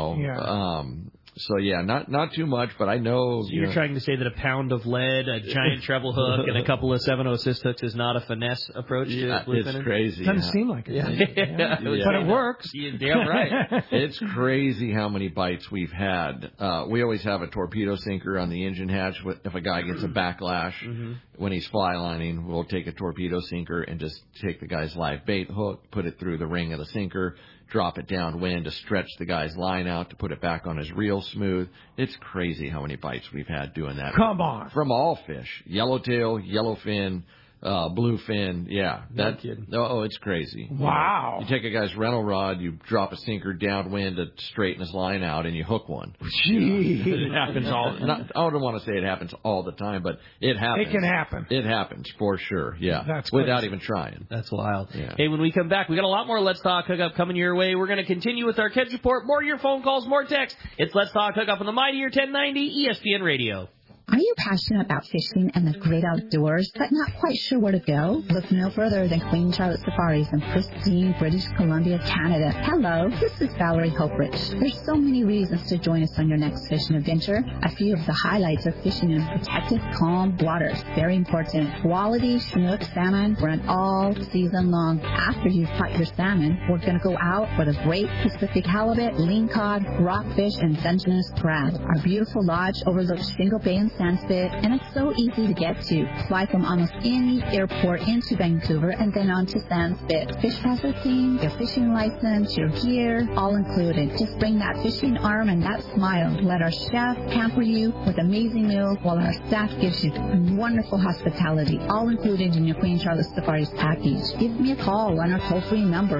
So, not too much, but I know... So you're trying to say that a pound of lead, a giant treble hook, and a couple of 7/0 assist hooks is not a finesse approach to bluefin? It's crazy. Doesn't seem like it. But it works. You're damn right. It's crazy how many bites we've had. We always have a torpedo sinker on the engine hatch. If a guy gets a backlash when he's fly lining, we'll take a torpedo sinker and just take the guy's live bait hook, put it through the ring of the sinker, drop it downwind to stretch the guy's line out to put it back on his reel smooth. It's crazy how many bites we've had doing that. Come on. From all fish. Yellowtail, yellowfin, bluefin. Yeah. No kidding. Oh, it's crazy. Wow. You take a guy's rental rod, you drop a sinker downwind to straighten his line out, and you hook one. Gee. It happens I don't want to say it happens all the time, but it happens. It can happen. It happens for sure. Yeah. That's without even trying. That's wild. Yeah. Hey, when we come back, we got a lot more Let's Talk Hookup coming your way. We're going to continue with our Catch Report. More of your phone calls, more texts. It's Let's Talk Hookup on the Mightier 1090 ESPN Radio. Are you passionate about fishing and the great outdoors, but not quite sure where to go? Look no further than Queen Charlotte Safaris in pristine British Columbia, Canada. Hello, this is Valerie Hoprich. There's so many reasons to join us on your next fishing adventure. A few of the highlights are fishing in protected, calm waters. Very important. Quality Chinook salmon run all season long. After you've caught your salmon, we're going to go out for the great Pacific halibut, lean cod, rockfish, and Dungeness crab. Our beautiful lodge overlooks Shingle Bay and Sandspit, and it's so easy to get to. Fly from almost any airport into Vancouver and then on to Sandspit. Fish processing, your fishing license, your gear, all included. Just bring that fishing arm and that smile. Let our chef pamper you with amazing meals while our staff gives you wonderful hospitality, all included in your Queen Charlotte Safaris package. Give me a call on our toll-free number,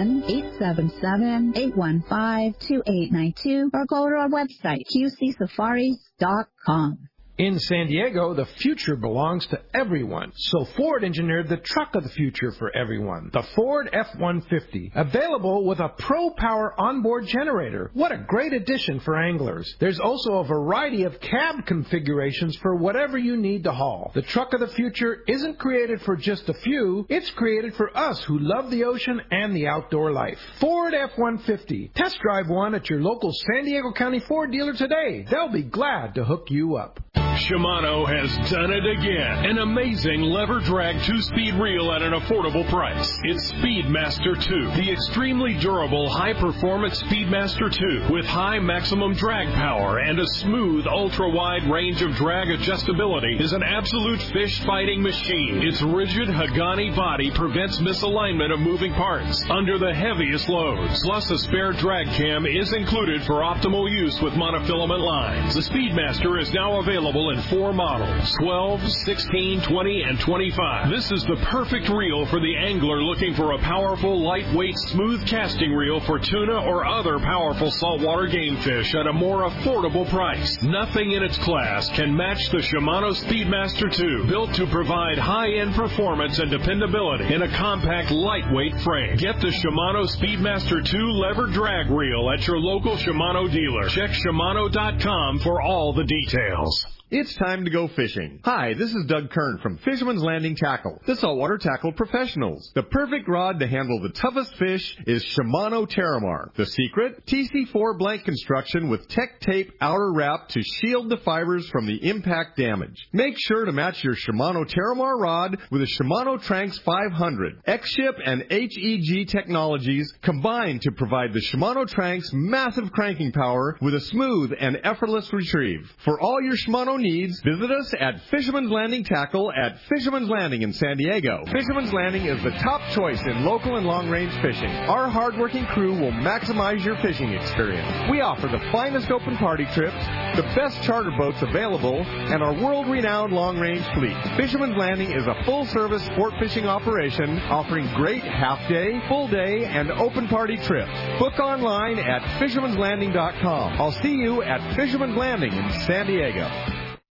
1-877-815-2892, or go to our website, qcsafaris.com. In San Diego, the future belongs to everyone. So Ford engineered the truck of the future for everyone, the Ford F-150, available with a Pro Power onboard generator. What a great addition for anglers. There's also a variety of cab configurations for whatever you need to haul. The truck of the future isn't created for just a few. It's created for us who love the ocean and the outdoor life. Ford F-150. Test drive one at your local San Diego County Ford dealer today. They'll be glad to hook you up. Shimano has done it again. An amazing lever drag 2-speed reel at an affordable price. It's Speedmaster 2, the extremely durable, high-performance Speedmaster 2 with high maximum drag power and a smooth, ultra-wide range of drag adjustability is an absolute fish-fighting machine. Its rigid Hagani body prevents misalignment of moving parts under the heaviest loads. Plus, a spare drag cam is included for optimal use with monofilament lines. The Speedmaster is now available in 4 models, 12, 16, 20, and 25. This is the perfect reel for the angler looking for a powerful, lightweight, smooth casting reel for tuna or other powerful saltwater game fish at a more affordable price. Nothing in its class can match the Shimano Speedmaster 2, built to provide high-end performance and dependability in a compact, lightweight frame. Get the Shimano Speedmaster 2 lever drag reel at your local Shimano dealer. Check Shimano.com for all the details. It's time to go fishing. Hi, this is Doug Kern from Fisherman's Landing Tackle, the saltwater tackle professionals. The perfect rod to handle the toughest fish is Shimano Terramar. The secret? TC4 blank construction with Tech Tape outer wrap to shield the fibers from the impact damage. Make sure to match your Shimano Terramar rod with a Shimano Tranx 500. X-Ship and HEG technologies combine to provide the Shimano Tranx massive cranking power with a smooth and effortless retrieve. For all your Shimano needs, visit us at Fisherman's Landing Tackle at Fisherman's Landing in San Diego. Fisherman's Landing is the top choice in local and long-range fishing. Our hard-working crew will maximize your fishing experience. We offer the finest open party trips, the best charter boats available, and our world-renowned long-range fleet. Fisherman's Landing is a full-service sport fishing operation offering great half-day, full-day, and open party trips. Book online at fishermanslanding.com. I'll see you at Fisherman's Landing in San Diego.